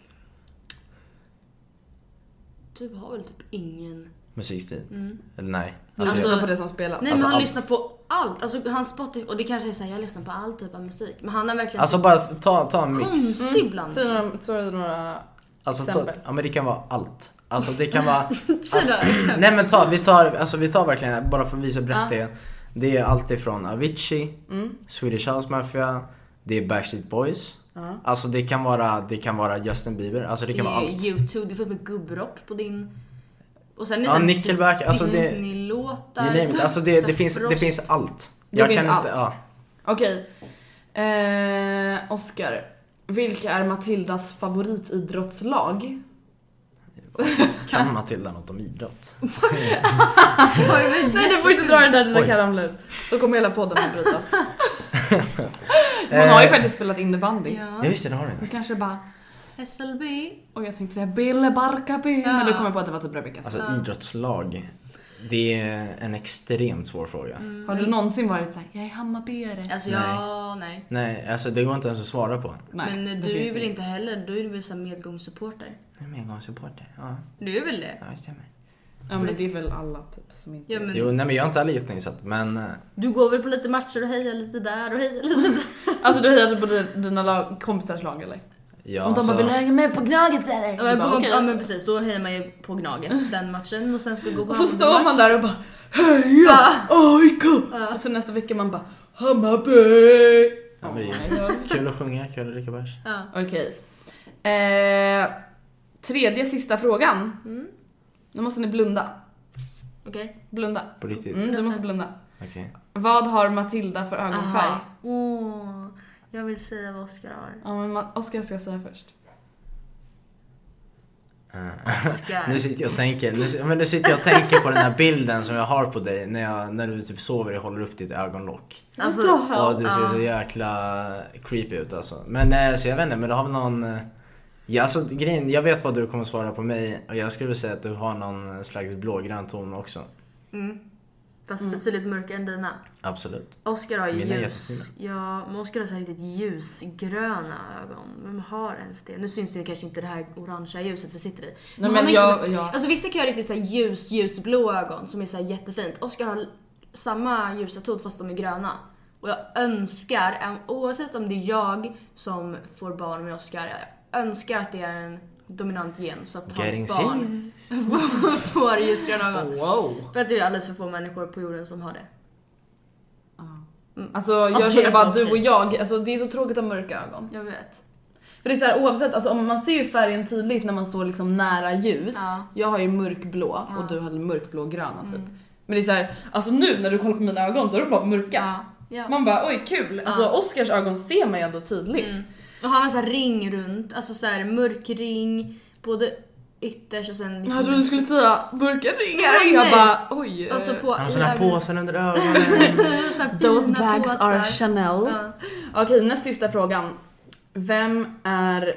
Du har väl typ ingen musikstil? Mm. Eller nej? Alltså, han lyssnar på det som spelas. Nej, alltså men han allt. lyssnar på allt. Alltså han Spotify, och det kanske är så här, jag lyssnar på all typ av musik. Men han har verkligen alltså bara ta, ta en mix. Konstig mm. blandning. Säg några, så är det några alltså, exempel. Ta, ja, men det kan vara allt. Alltså det kan vara alltså, nej men ta, vi tar alltså vi tar verkligen bara för att visa brett det. Det är allt ifrån Avicii, mm. Swedish House Mafia, det är Backstreet Boys. Uh-huh. Alltså det kan vara det kan vara Justin Bieber, alltså det kan det vara allt. YouTube, du får med gubbrock på din. Och sen är det ja, så Nickelback, alltså det Disney-låtar. Alltså det det finns det finns allt. Det jag finns kan allt. inte ja. Okej. Eh Oscar, vilka är Matildas favoritidrottslag? Kan Matilda något om idrott? Nej, du får inte dra den där dina karamlut. Då kommer hela podden att brytas. Hon har ju faktiskt spelat innebandy. Ja. Ja, visst det har hon. Kanske bara S L B. Och jag tänkte säga Bille Barkarby, ja. Men då kom jag på att det var typ Rebecca. Alltså ja. Idrottslag. Det är en extremt svår fråga. Mm. Har du någonsin varit såhär, jag är Hammarbyare? Alltså ja, nej. Nej, alltså det går inte ens att svara på. Nej, men du är väl inte heller, du är väl så medgångssupporter? Jag är medgångssupporter, ja. Du är väl det? Ja, det stämmer. Ja, men det är väl alla typ som inte... Ja, men... Jo, nej men jag har inte heller gissningssatt, men... Du går väl på lite matcher och hejar lite där och hejar lite där. Alltså du hejar på dina lag, kompisars lag eller? Ja, om de så... bara vill hänga med på Gnaget eller? Ja, bara, okay. Ja men precis, då hejar man ju på Gnaget den matchen och sen ska gå på. Och så står man där och bara heja A I K! Ja. Och sen nästa vecka man bara Hammarby! Ja, oh, kul att sjunga, kul att dricka bärs. Ja. Okej. Eh, tredje sista frågan. Mm. Nu måste ni blunda. Okej. Okay. Blunda. På riktigt? Mm, du måste blunda. Okej. Okay. Vad har Matilda för ögonfärg? Åh, oh, jag vill säga vad Oscar har. Ja, men Oscar ska jag säga först. Uh, nu sitter jag och tänker nu, men nu sitter jag och tänker på den här bilden som jag har på dig när, jag, när du typ sover och håller upp ditt ögonlock. Alltså, och du ser uh. så jäkla creepy ut alltså. Men nej, så jag vet inte, men du har väl någon... Ja, alltså grejen, jag vet vad du kommer svara på mig. Och jag skulle säga att du har någon slags blågrön ton också. Mm. Fast mm. betydligt mörkare än dina. Absolut. Oscar har ju ljus. Ja, men Oscar har så här riktigt ljusgröna ögon. Vem har ens det? Nu syns det kanske inte det här orangea ljuset vi sitter i. Men, men jag, inte, jag... Alltså vissa kan ha riktigt så här ljus, ljusblå ögon som är så här jättefint. Oscar har samma ljusa ton fast de är gröna. Och jag önskar, oavsett om det är jag som får barn med Oscar, jag önskar att det är en dominant gen så att Getting hans barn får ljusgröna ögon. Wow. För att det är alldeles för få människor på jorden som har det. Mm. Alltså jag okay, känner bara okay. Du och jag, alltså det är så tråkigt att ha mörka ögon. Jag vet. För det är så här, oavsett, alltså om man ser ju färgen tydligt när man står liksom nära ljus. Ja. Jag har ju mörkblå ja. Och du har mörkblå gröna typ. Mm. Men det är så här, alltså nu när du kollar på mina ögon då är de bara mörka. Ja. Ja. Man bara oj kul. Alltså ja. Oscars ögon ser man ju ändå tydligt. Mm. Och han har så här ring runt, alltså så här mörk ring både ytters och sen liksom... Jag trodde du skulle säga mörka ringar. Jag bara oj. Alltså på han har såna här påsar under ögonen. Those bags påsar. Are Chanel. Ja. Okej, näst sista frågan. Vem är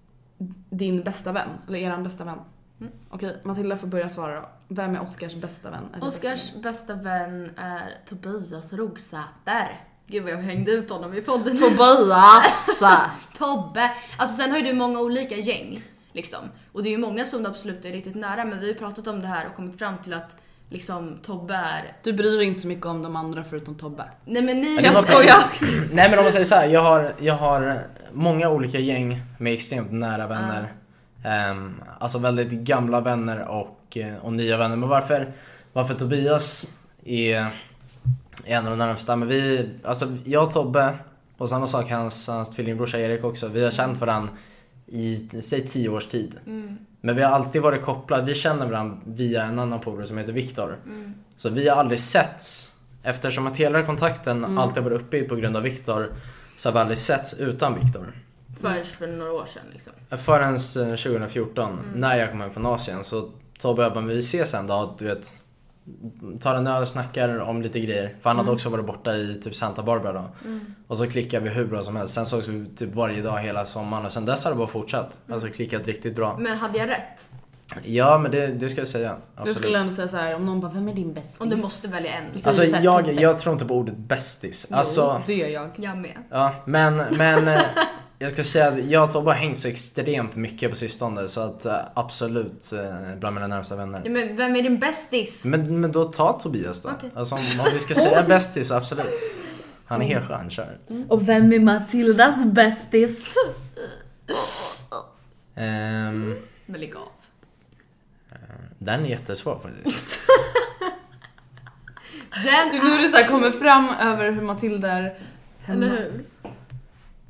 din bästa vän? Eller eran bästa vän? Mm. Okej, Matilda får börja svara då. Vem är Oscars bästa vän? Är Oscars bästa vän? bästa vän är Tobias Rogsäter. Gud vad jag hängde ut honom i podden. Tobias! Tobbe. Alltså sen har ju du många olika gäng liksom. Och det är ju många som du absolut är riktigt nära. Men vi har ju pratat om det här och kommit fram till att liksom Tobbe är... Du bryr dig inte så mycket om de andra förutom Tobbe. Nej men ni... Jag skojar! Nej men om man säger så här, jag har, jag har många olika gäng med extremt nära vänner. Uh. Um, alltså väldigt gamla vänner och, och nya vänner. Men varför, varför Tobias är... En av de närmsta, men vi, alltså jag och Tobbe och samma sak hans, hans tvillingbrorsa Erik också. Vi har känt varandra i, säg tio års tid. Mm. Men vi har alltid varit kopplade, vi känner varandra via en annan polare som heter Viktor. Mm. Så vi har aldrig setts, eftersom att hela kontakten mm. alltid varit uppe på grund av Viktor, så har vi aldrig setts utan Viktor. Förrän för några år sedan liksom. Förrän tjugo fjorton, mm. när jag kom hem från Asien, så Tobbe och jag bara, vi ses en dag, du vet. Tar en öl och snackar om lite grejer. För han hade mm. också varit borta i typ Santa Barbara då. Mm. Och så klickade vi hur bra som helst. Sen sågs vi typ varje dag hela sommaren. Och sen dess har det bara fortsatt. Mm. Alltså klickat riktigt bra. Men hade jag rätt? Ja, men det, det ska jag säga. Absolut. Du skulle ändå säga så här, om någon bara, vem är din bästis? Om du måste välja en. Alltså jag, jag tror inte på ordet bästis. Alltså, jo, det är jag. Jag med. Ja, men... men jag ska säga att jag har bara hängt så extremt mycket på sistone. Så att absolut bland mina närmsta vänner. Ja, men vem är din bästis? Men, men då ta Tobias då. Okay. Alltså om, om vi ska säga bästis, absolut. Han är helt skön, kör. Mm. Och vem är Matildas bästis? um, men lägg av. Den är jättesvår faktiskt. Den är... Nu det så här kommer fram över hur Matilda är hemma. Eller hur?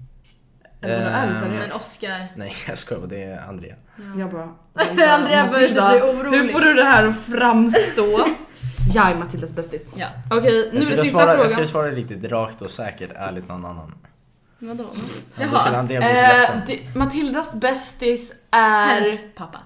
Eller vad är du seriös? Men Oscar. Nej, jag skojar, det är Andrea. Ja. Jag bara... Andrea börjar bli orolig. Hur får du det här att framstå? Jag är Matildas bästis. Ja. Okej, nu är det sista svara, frågan. Jag skulle svara riktigt rakt och säkert, ärligt någon annan. Vadå? Ja, då skulle Andrea bli så ledsen. Eh, det, Matildas bästis är... Hennes pappa.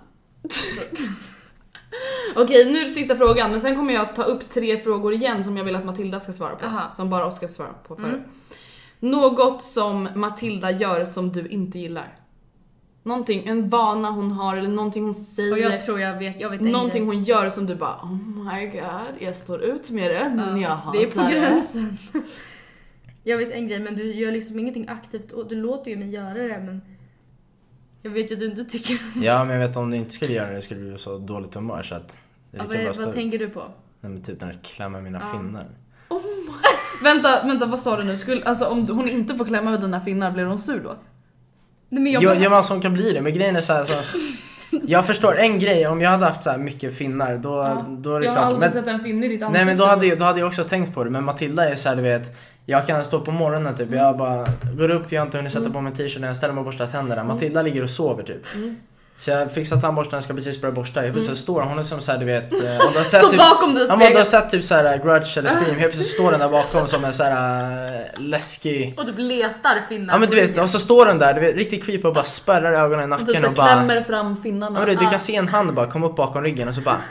Okej, nu är det sista frågan. Men sen kommer jag ta upp tre frågor igen som jag vill att Matilda ska svara på. Aha. Som bara Oskar ska svara på för. Mm. Något som Matilda gör som du inte gillar. Någonting, en vana hon har eller någonting hon säger. Och jag tror jag vet, jag vet någonting hon gör som du bara oh my god, jag står ut med det men ja, jag hatar det. är på gränsen. Jag vet en grej, men du gör liksom ingenting aktivt och du låter ju mig göra det, men jag vet ju att du inte tycker. Ja, men jag vet om du inte skulle göra det skulle du bli så dåligt humör så att det ja, vad, vad tänker du på? Nej, men typ när du klämmer mina ja. finnar. Oh my. vänta, vänta, vad sa du nu? Skulle, alltså om hon inte får klämma med dina finnar, blir hon sur då? Nej, men jag jo, bara... ja, men alltså hon kan bli det, men grejen är så här, så jag förstår en grej, om jag hade haft så här mycket finnar då, ja. då är det jag klart. har aldrig men, sett en finne i ditt ansikte. nej men då hade, jag, då hade jag också tänkt på det, men Matilda är så här, du vet, jag kan stå på morgonen typ, jag bara går upp, jag har inte hunnit sätta mm. på mig t-shirten, jag ställer mig och borstar tänderna. Mm. Matilda ligger och sover typ. Mm. Så jag fixar tandborsten, ska precis börja borsta. Jag plötsligt Mm. står hon är som så här, du vet, om du har sett så typ, bakom dig i ja, men du har spegeln. sett typ så här Grudge eller Scream, helt plötsligt står den där bakom som en så här äh, läskig. Och typ letar finnar. Ja men du vet, och så står den där, du vet, riktigt creepy och bara spärrar ögonen i nacken och, typ och bara klämmer fram finnarna. Ja, men du, du kan se en hand bara komma upp bakom ryggen och så bara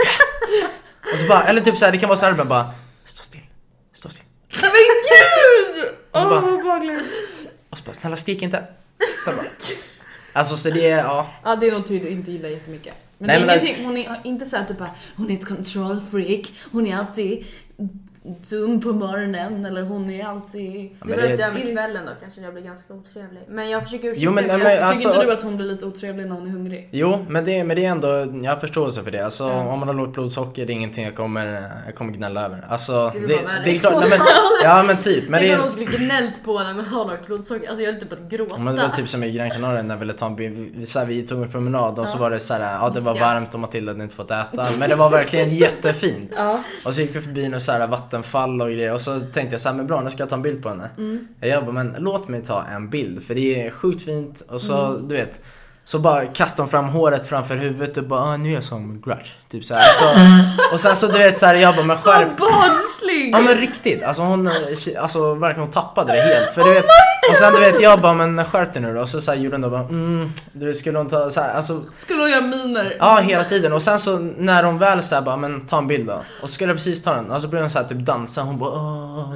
och så bara, eller typ så här, det kan vara så här bara, bara stå still, stå still. Men gud! Och så bara, oh, och så bara, snälla skrik inte. Så bara. Alltså så det är, ja. Ja, det är något du inte gillar jättemycket. Men nej, det är men ingenting, hon är inte så här typ bara, hon är ett control freak, hon är alltid dum på morgonen eller hon är alltid... Ja, det vet jag med kvällen då, kanske jag blir ganska otrevlig. Men jag försöker ursäkta. Jo, men, men, tycker alltså, inte du att hon blir lite otrevlig när hon är hungrig? Jo, men det, men det är ändå, jag har förståelse för det. Alltså mm. om man har lågt blodsocker, det är ingenting jag kommer, jag kommer gnälla över. Alltså det, det, det är klart, nej, men, ja men typ. Men det är det någon skulle gnällt på när man har lågt blodsocker. Alltså jag är lite på att gråta. Men det var typ som i Gran Canaria när vi ville ta en bild, så här, vi tog en promenad och ja. så var det så här, ja det var varmt och Matilda hade inte fått äta. Men det var verkligen jättefint. Ja. Och så gick vi förbi något så här vattenfall och grejer. Och så tänkte jag så här, men bra, nu ska jag ta en bild på henne. Mm. Jag bara, men låt mig ta en bild. För det är sjukt fint. Och så, mm. du vet, så bara kastar hon fram håret framför huvudet och bara, ah, nu är jag som Grudge. Typ så här. Så, och sen så, du vet, så här, jag bara, men skärp. Så barnslig! Ja men riktigt, alltså hon, alltså verkligen hon tappade det helt. För du vet, och sen du vet, jag bara, men skärp dig nu då. Och så, så här, gjorde hon då bara, mm, du vet, skulle hon ta så här, alltså. Skulle hon göra miner? Ja, hela tiden. Och sen så, när hon väl så här, bara, men ta en bild då. Och så skulle jag precis ta den. Och så började hon så här, typ dansa, hon bara, åh.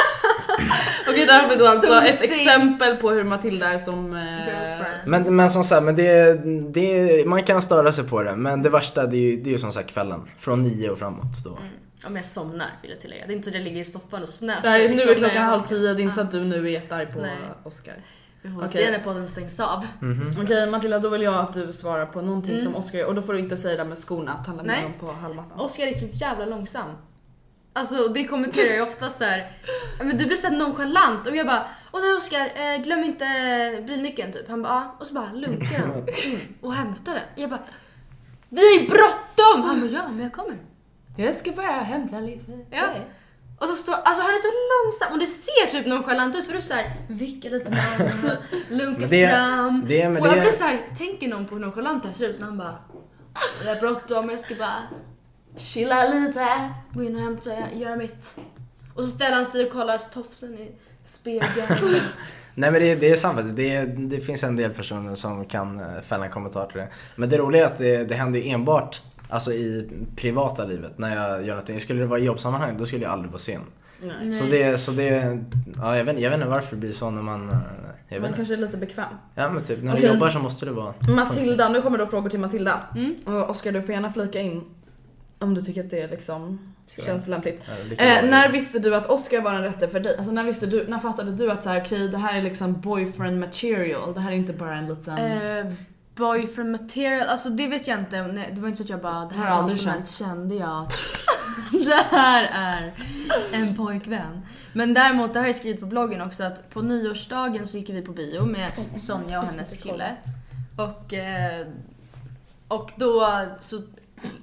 Okej, där har vi då alltså ett exempel på hur Matilda är som eh... Men, men som sagt, men det, det, man kan störa sig på det. Men det värsta, det är ju, det är ju som sagt kvällen. Från nio och framåt då. Mm. Om jag somnar, vill jag tillägga. Det är inte så att jag ligger i soffan och snäser. Nej, nu är liksom, klockan halv tio. Det är inte så att du nu är jättearg på Nej. Oscar. Vi får se när podden stängs av. Mm-hmm. Okej, okay, Matilda, då vill jag att du svarar på någonting mm. som Oscar gör. Och då får du inte säga det med skorna, att handla med dem på halvmattan. Oscar är så jävla långsam. Alltså det kommenterar jag ofta så här. Men du blir så här nonchalant. Och jag bara, åh nej Oscar, eh, glöm inte bilnyckeln typ. Han bara, ja. Och så bara lunkar han in och hämtar den. Jag bara, vi är bråttom! Han bara, ja men jag kommer. Jag ska bara hämta lite. Ja. Och så står, alltså han är så långsam. Och det ser typ nonchalant ut. För du så här, vickar lite med armarna, lunkar det, fram. det, men och jag det... blir så här, tänker någon på hur nonchalant det här ser ut. När han bara, det är bråttom, jag ska bara chilla lite, gå in och hämta, göra mitt. Och så ställer han sig och kollar tofsen i spegeln. Nej men det, det är sant, det, det finns en del personer som kan fälla en kommentar till det. Men det roliga är att det, det händer ju enbart alltså i privata livet när jag gör någonting. Skulle det vara i jobbsammanhang, då skulle jag aldrig vara sen. Nej. Så det, så det ja, jag, vet, jag vet inte varför det blir så när man jag man vet kanske är lite bekväm. Ja men typ, när okay. du jobbar så måste det vara Matilda, nu kommer då frågor till Matilda. Mm. Och Oscar, du får gärna flika in om du tycker att det liksom sure. känns lämpligt. Ja, eh, när visste du att Oscar var den rätte för dig? Alltså när visste du, när fattade du att så här, okej, det här är liksom boyfriend material. Det här är inte bara en liten uh, boyfriend material. Alltså det vet jag inte. Nej, det var inte så att jag bara, det här har aldrig känt. Kände jag att det här är en pojkvän. Men däremot, det har jag skrivit på bloggen också, att på nyårsdagen så gick vi på bio med Sonja och hennes kille. Och, och då så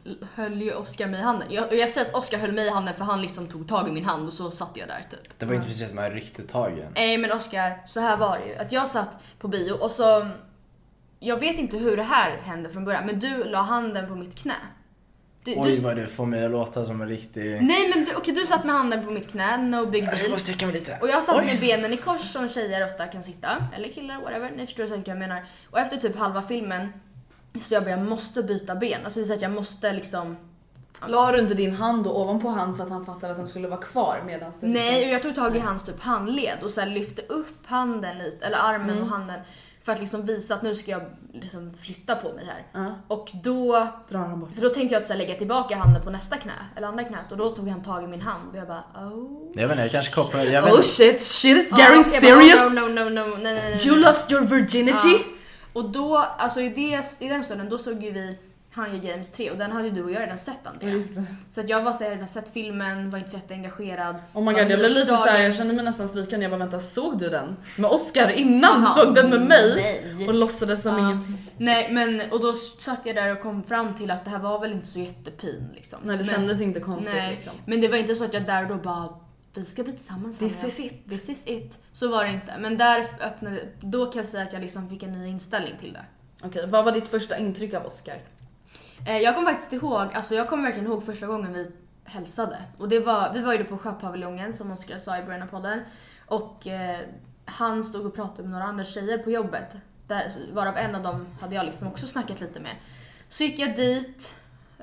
höll ju Oscar mig i handen. Jag, jag ser att Oscar höll mig i handen för han liksom tog tag i min hand och så satt jag där typ. Det var inte precis att man ryckte tag igen. Nej men Oscar, så här var det ju. Att jag satt på bio och så... Jag vet inte hur det här hände från början, men du la handen på mitt knä. Du, Oj du... vad du får mig att låta som en riktig... Nej men du, okej, du satt med handen på mitt knä, no big deal. Jag ska bara sträcka mig lite. Och jag satt Oj. med benen i kors som tjejer ofta kan sitta. Eller killar, whatever. Ni förstår säkert vad jag menar. Och efter typ halva filmen så jag bara, jag måste byta ben. Alltså det är så att jag måste liksom... La du inte din hand då ovanpå han så att han fattade att den skulle vara kvar medan du... Nej, och jag tog tag i hans typ handled och så här lyfte upp handen lite, eller armen Mm. och handen. För att liksom visa att nu ska jag liksom flytta på mig här. Uh. Och då drar han bort. För då tänkte jag att så här, lägga tillbaka handen på nästa knä, eller andra knät. Och då tog han tag i min hand och jag bara, oh. Jag vet inte, jag kanske kopplar... Jag Oh vet... shit, shit is Ja, getting jag serious. bara, no, no, no, no, nej, nej, nej. You lost your virginity. Ja. Och då, alltså i, det, i den stunden, då såg ju vi Hunger Games tre och den hade ju du och jag redan sett, Andrea. Så att jag var så här, redan sett filmen, var inte så jätteengagerad. Oh my god, jag blev lite så här, jag kände mig nästan sviken. Jag bara, vänta, såg du den med Oscar innan? Aha. Du såg den med mig? Nej. Och låtsades som Ja. ingenting. Nej, men och då satt jag där och kom fram till att det här var väl inte så jättepin liksom. Nej, det men, kändes inte konstigt nej, liksom. Men det var inte så att jag där och då bara, vi ska bli tillsammans. This Hanna. is it. This is it. Så var det inte. Men där öppnade, då kan jag säga att jag liksom fick en ny inställning till det. Okej, vad var ditt första intryck av Oscar? Eh, jag kommer faktiskt ihåg, alltså jag kommer verkligen ihåg första gången vi hälsade. Och det var, vi var ju då på Sjöpaviljongen som Oscar sa i början av podden. Och eh, han stod och pratade med några andra tjejer på jobbet. Där, varav en av dem hade jag liksom också snackat lite med. Så gick jag dit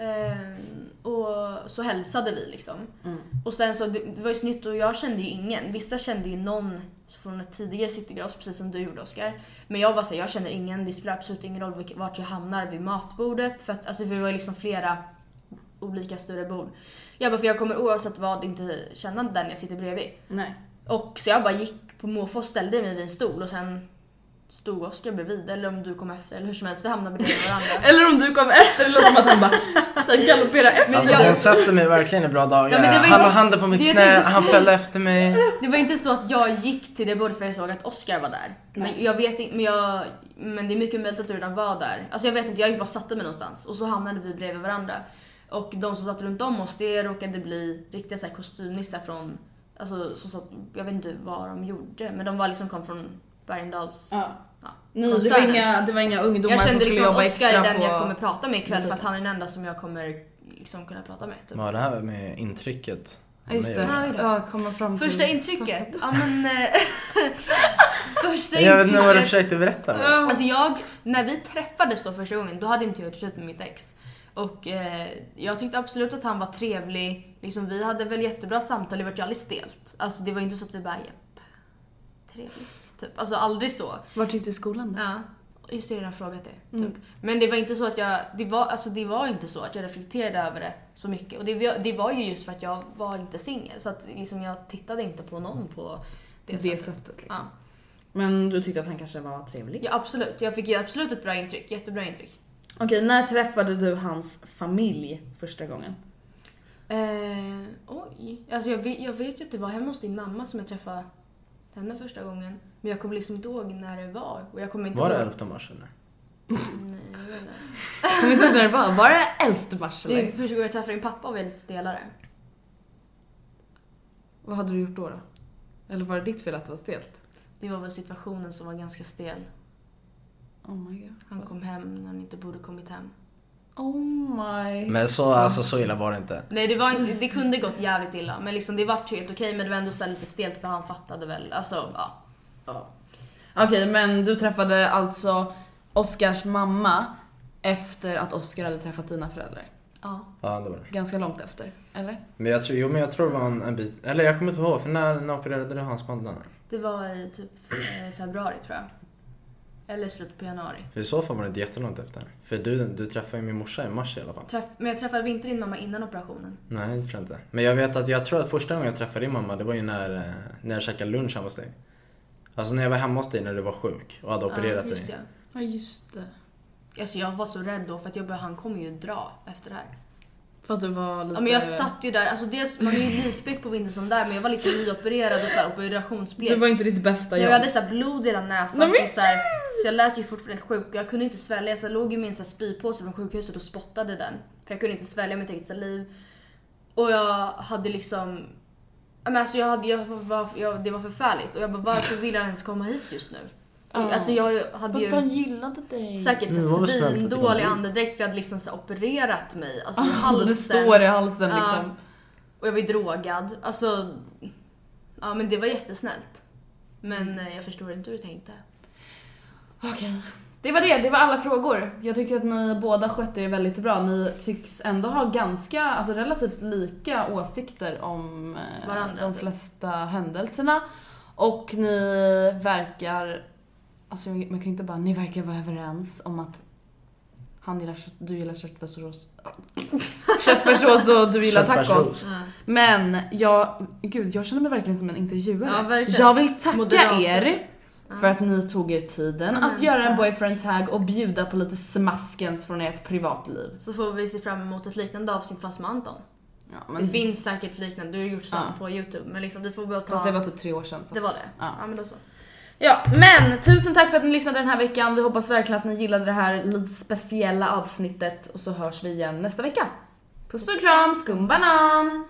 eh, och så hälsade vi liksom. Mm. Och sen så, det, det var ju snyggt och jag kände ju ingen. Vissa kände ju någon från ett tidigare Citygross, precis som du gjorde, Oscar. Men jag var så här, jag känner ingen, det spelar absolut ingen roll vart jag hamnar vid matbordet. För att alltså, vi var ju liksom flera olika större bord. Jag bara, för jag kommer oavsett vad inte känna den jag sitter bredvid. Nej. Och så jag bara gick på måfå och ställde mig vid en stol och sen stod Oscar bredvid, eller om du kom efter, eller hur som helst, vi hamnade bredvid varandra. Eller om du kom efter, det låter som att han bara så galopperar efter. Alltså jag- den satte mig verkligen i bra dagar. Ja, men det var Han la inte- handen på mitt det är knä, inte så- han följde efter mig. Det var inte så att jag gick till det bordet för jag såg att Oscar var där. Men jag vet inte, men jag men det är mycket möjligt att du redan var där. Alltså jag vet inte, jag gick bara satte mig någonstans och så hamnade vi bredvid varandra. Och de som satt runt om oss, det råkade bli riktiga så här kostymnissar från, alltså som satt, jag vet inte vad de gjorde, men de var liksom kom från Bergendals. Ja. Ja, Nej, det var koncernen. inga, det var inga ungdomar Jag som kände skulle liksom jobba att Oscar extra är den på... jag kommer prata med ikväll typ. för att han är den enda som jag kommer liksom kunna prata med. Typ. Ja, det här med intrycket. Ja, just det. Ja, Ja, komma fram till... Första intrycket, ja men... eh, första Jag vet inte vad du intrycket... försökte berätta med. Alltså jag, när vi träffades då första gången, då hade inte jag gjort slut med mitt ex. Och eh, jag tyckte absolut att han var trevlig. Liksom, vi hade väl jättebra samtal, det var ju aldrig stelt. Alltså det var inte så att vi bara, japp, trevligt. Typ. Alltså aldrig så. Vart gick du i skolan då? Ja, just det, jag har frågat det. Mm. Typ. Men det var inte så att jag, det var, alltså det var inte så att jag reflekterade över det så mycket. Och det, var- det var ju just för att jag var inte singel. Så att liksom, jag tittade inte på någon på det, Det sättet. sättet liksom. Ja. Men du tyckte att han kanske var trevlig? Ja, absolut. Jag fick ju absolut ett bra intryck. Jättebra intryck. Okej, när träffade du hans familj första gången? Eh, oj. Alltså jag vet, jag vet ju att det var hemma hos din mamma som jag träffade henne första gången. Men jag kommer liksom inte ihåg när det var. Och jag kommer inte Var det ihåg... elfte mars eller? Nej, jag vet inte. Kommer inte ihåg när det var? Var det elfte mars Det är eller? första gången jag träffade din pappa och var lite stelare. Vad hade du gjort då då? Eller var det ditt fel att det var stelt? Det var väl situationen som var ganska stel. Oh my god. Han kom hem när han inte borde kommit hem. Oh my... Men så, alltså, så illa var det inte. Nej, det, var inte, det kunde gått jävligt illa. Men liksom, det var helt okej. Men det var ändå så här lite stelt för han fattade väl. Alltså, ja. Ja. Okej, men du träffade alltså Oscars mamma efter att Oscar hade träffat dina föräldrar? Ja. Ja, det var det. Ganska långt efter, eller? Men jag tror, jo, men jag tror det var en, en bit. Eller jag kommer inte ihåg, för när, när opererade du hans pannan? Det var i typ eh, februari tror jag. Eller slutet på januari. För i så fall var det inte jättelångt efter. För du, du träffade ju min morsa i mars i alla fall. Träff, men jag träffade inte din mamma innan operationen. Nej, det tror jag inte. Men jag vet att jag tror att första gången jag träffade din mamma, det var ju när, eh, när jag käkade lunch hemma hos dig. Alltså när jag var hemma hos dig när du var sjuk och hade opererat Ja, just dig. det. Ja, just det. Alltså jag var så rädd då för att jag bara, han kommer ju dra efter det här. För att du var lite... Ja, men jag satt ju där, alltså dels, man är ju likbäck på vintern som där, men jag var lite nyopererad och så här operationsblek. Du var inte ditt bästa jag jag. hade så här blod i hela näsan. Nej, men- som så, här, så jag lät ju fortfarande sjuk. Jag kunde inte svälja, så jag låg i min så här spypåse från sjukhuset och spottade den. För För jag kunde inte svälja mitt eget saliv. Och jag hade liksom... Men alltså jag hade, jag var, jag, det var förfärligt. Och jag bara, varför vill han ens komma hit just nu? Oh. Alltså jag hade ju... han gillade dig. Säkert så svindålig andedräkt. För jag hade liksom så opererat mig. Alltså i halsen. Det står i halsen liksom. Uh, och jag var drogad. Alltså... Ja, men det var jättesnällt. Men uh, jag förstår inte hur du tänkte. Okej. Okay. Det var det, det var alla frågor. Jag tycker att ni båda skötte er väldigt bra. Ni tycks ändå ha ganska, alltså relativt lika åsikter om eh, Varandra, de flesta händelserna. Och ni verkar, alltså man kan inte bara, ni verkar vara överens om att han gillar kött, du gillar köttfärssås. Köttfärssås och du gillar tacos. Mm. Men jag, gud, jag känner mig verkligen som en intervjuare. Ja, jag vill tacka Moderater. er för att ni tog er tiden mm, att göra en boyfriend tag och bjuda på lite smaskens från ert privatliv. Så får vi se fram emot ett liknande avsnitt fast med Anton. Ja, men... Det finns säkert liknande, du har gjort sånt ja. på YouTube. Men liksom, vi får bara ta... Fast det var typ tre år sedan. Så. Det var det, ja. ja men då så. Ja, men tusen tack för att ni lyssnade den här veckan. Vi hoppas verkligen att ni gillade det här lite speciella avsnittet. Och så hörs vi igen nästa vecka. Puss och kram, skumbanan!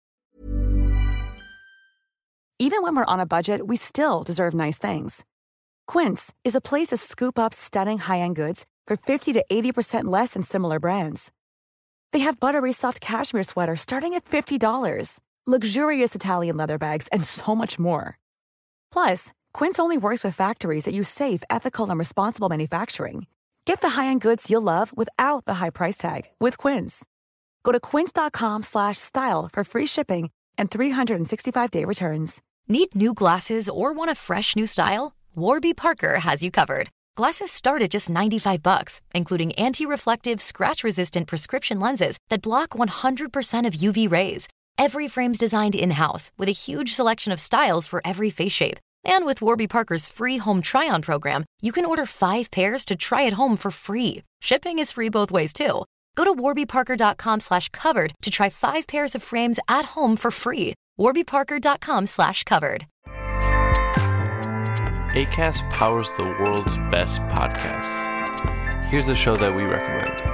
Even when we're on a budget, we still deserve nice things. Quince is a place to scoop up stunning high-end goods for fifty to eighty percent less than similar brands. They have buttery soft cashmere sweaters starting at fifty dollars, luxurious Italian leather bags, and so much more. Plus, Quince only works with factories that use safe, ethical, and responsible manufacturing. Get the high-end goods you'll love without the high price tag with Quince. Go to quince.com slash style for free shipping and three sixty-five day returns. Need new glasses or want a fresh new style? Warby Parker has you covered. Glasses start at just ninety-five bucks, including anti-reflective, scratch-resistant prescription lenses that block one hundred percent of U V rays. Every frame's designed in-house with a huge selection of styles for every face shape. And with Warby Parker's free home try-on program, you can order five pairs to try at home for free. Shipping is free both ways, too. Go to warbyparker.com slash covered to try five pairs of frames at home for free. warbyparker.com slash covered. Acast powers the world's best podcasts. Here's a show that we recommend.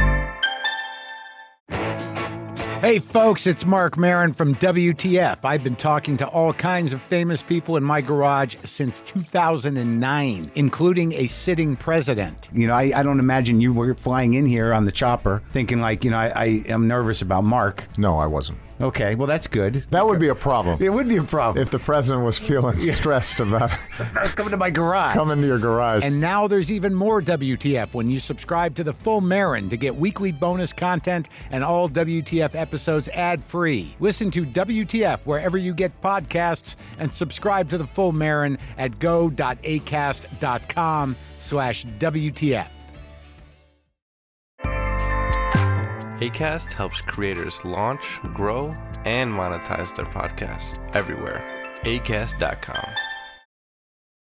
Hey folks, it's Mark Maron from W T F. I've been talking to all kinds of famous people in my garage since two thousand nine, including a sitting president. You know, I, I don't imagine you were flying in here on the chopper thinking like, you know, I, I am nervous about Mark. No, I wasn't. Okay, well, that's good. That would be a problem. It would be a problem. If the president was feeling yeah. stressed about coming to my garage. Come into your garage. And now there's even more W T F when you subscribe to the Full Marin to get weekly bonus content and all W T F episodes ad-free. Listen to W T F wherever you get podcasts and subscribe to the Full Marin at go.acast.com slash WTF. Acast helps creators launch, grow, and monetize their podcasts everywhere. acast dot com.